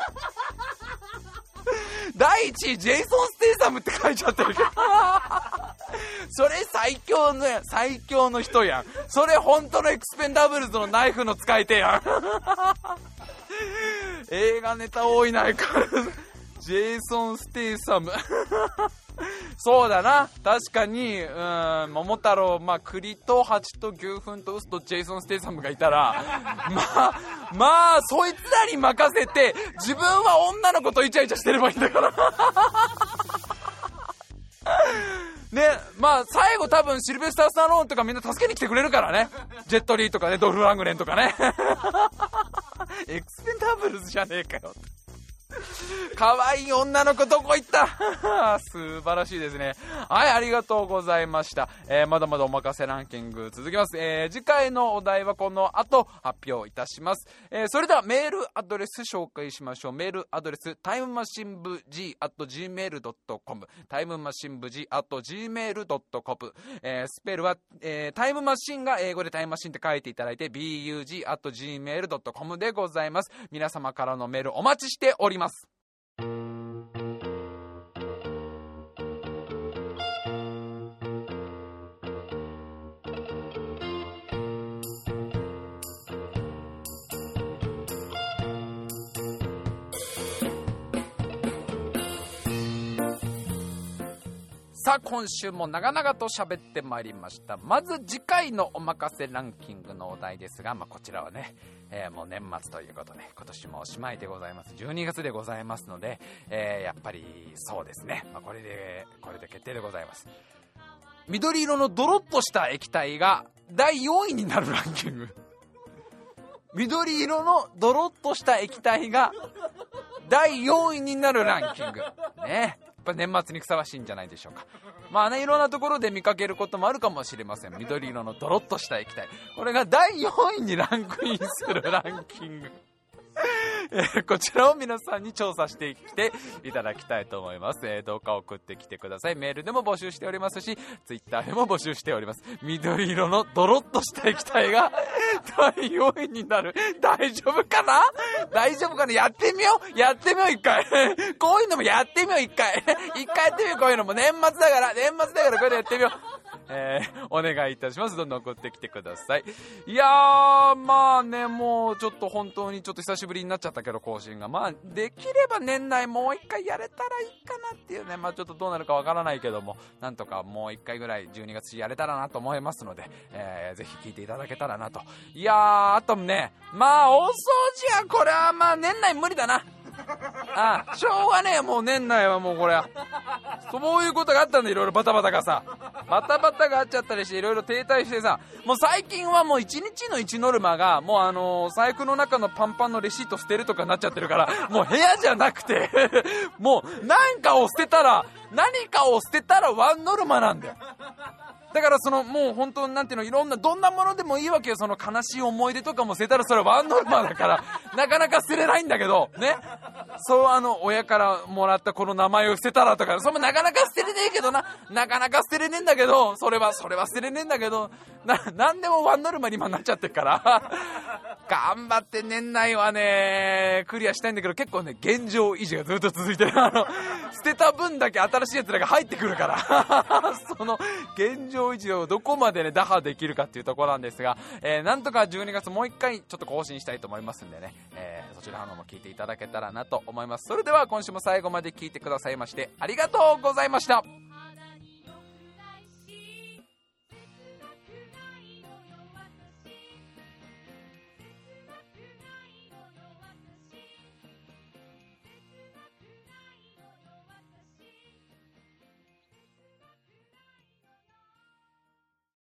だいいちいジェイソン・ステイサムって書いちゃってるけどそれ最強の最強の人やん。それ本当のエクスペンダブルズのナイフの使い手やん映画ネタ多いないからジェイソン・ステイサムそうだな、確かに、うん、桃太郎、まあ、栗と蜂と牛糞とウスとジェイソン・ステイサムがいたら、まあ、まあ、そいつらに任せて、自分は女の子とイチャイチャしてればいいんだから。ね、まあ、最後多分シルベスター・スタローンとかみんな助けに来てくれるからね。ジェットリーとかね、ドルフ・ラングレンとかね。エクスペンダブルズじゃねえかよ。可愛い女の子どこ行った素晴らしいですね。はい、ありがとうございました。えー、まだまだおまかせランキング続きます。えー、次回のお題はこの後発表いたします。えー、それではメールアドレス紹介しましょう。メールアドレスタイムマシン部 G アット ジーメールドットコム タイムマシン部 G アット ジーメールドットコム、えー、スペルは、えー、タイムマシンが英語でタイムマシンって書いていただいて ビーユージー アット ジーメール ドットコム でございます。皆様からのメールお待ちしております。さあ、今週も長々と喋ってまいりました。まず次回のおまかせランキングのお題ですが、まあ、こちらはね、えー、もう年末ということで今年もおしまいでございます。じゅうにがつでございますので、えー、やっぱりそうですね、まあ、これでこれで決定でございます。緑色のドロッとした液体がだいよんいになるランキング。緑色のドロッとした液体がだいよんいになるランキングね。やっぱ年末にふさわしいんじゃないでしょうか。まあね、いろんなところで見かけることもあるかもしれません。緑色のドロッとした液体、これがだいよんいにランクインするランキングえー、こちらを皆さんに調査してきていただきたいと思います。えー、動画を送ってきてください。メールでも募集しておりますし、ツイッターでも募集しております。緑色のドロッとした液体がだいよんいになる。大丈夫かな大丈夫かな。やってみようやってみよう一回こういうのもやってみよう一回一回やってみよう。こういうのも年末だから年末だからこれでやってみよう。えー、お願いいたします。どんどん送ってきてください。いやー、まあね、もうちょっと本当にちょっと久しぶりになっちゃったけど更新が、まあできれば年内もう一回やれたらいいかなっていうね。まあちょっとどうなるかわからないけども、なんとかもう一回ぐらいじゅうにがつやれたらなと思いますので、えー、ぜひ聞いていただけたらなと。いやー、あとね、まあ大掃除はこれはまあ年内無理だな。ああ、しょうがねえ、もう年内はもうこれそういうことがあったんで、いろいろバタバタがさバタバタがあっちゃったりして、いろいろ停滞してさ、もう最近はもういちにちのいちノルマがもうあのー、財布の中のパンパンのレシート捨てるとかになっちゃってるから、もう部屋じゃなくてもう何かを捨てたら何かを捨てたらワンノルマなんだよ。だからそのもう本当なんていうの、いろんなどんなものでもいいわけよ。その悲しい思い出とかも捨てたらそれはワンノルマだからなかなか捨てれないんだけどね。そう、あの親からもらったこの名前を捨てたらとか、それもなかなか捨てれねえけどななかなか捨てれねえんだけど、それはそれは捨てれねえんだけどな、なんでもワンノルマに今なっちゃってるから頑張って年内はねクリアしたいんだけど、結構ね現状維持がずっと続いてる。あの捨てた分だけ新しいやつらが入ってくるからその現状維持をどこまでね打破できるかっていうところなんですが、えー、なんとかじゅうにがつもう一回ちょっと更新したいと思いますんでね、えー、そちらの方も聞いていただけたらなと思います。それでは今週も最後まで聞いてくださいましてありがとうございました。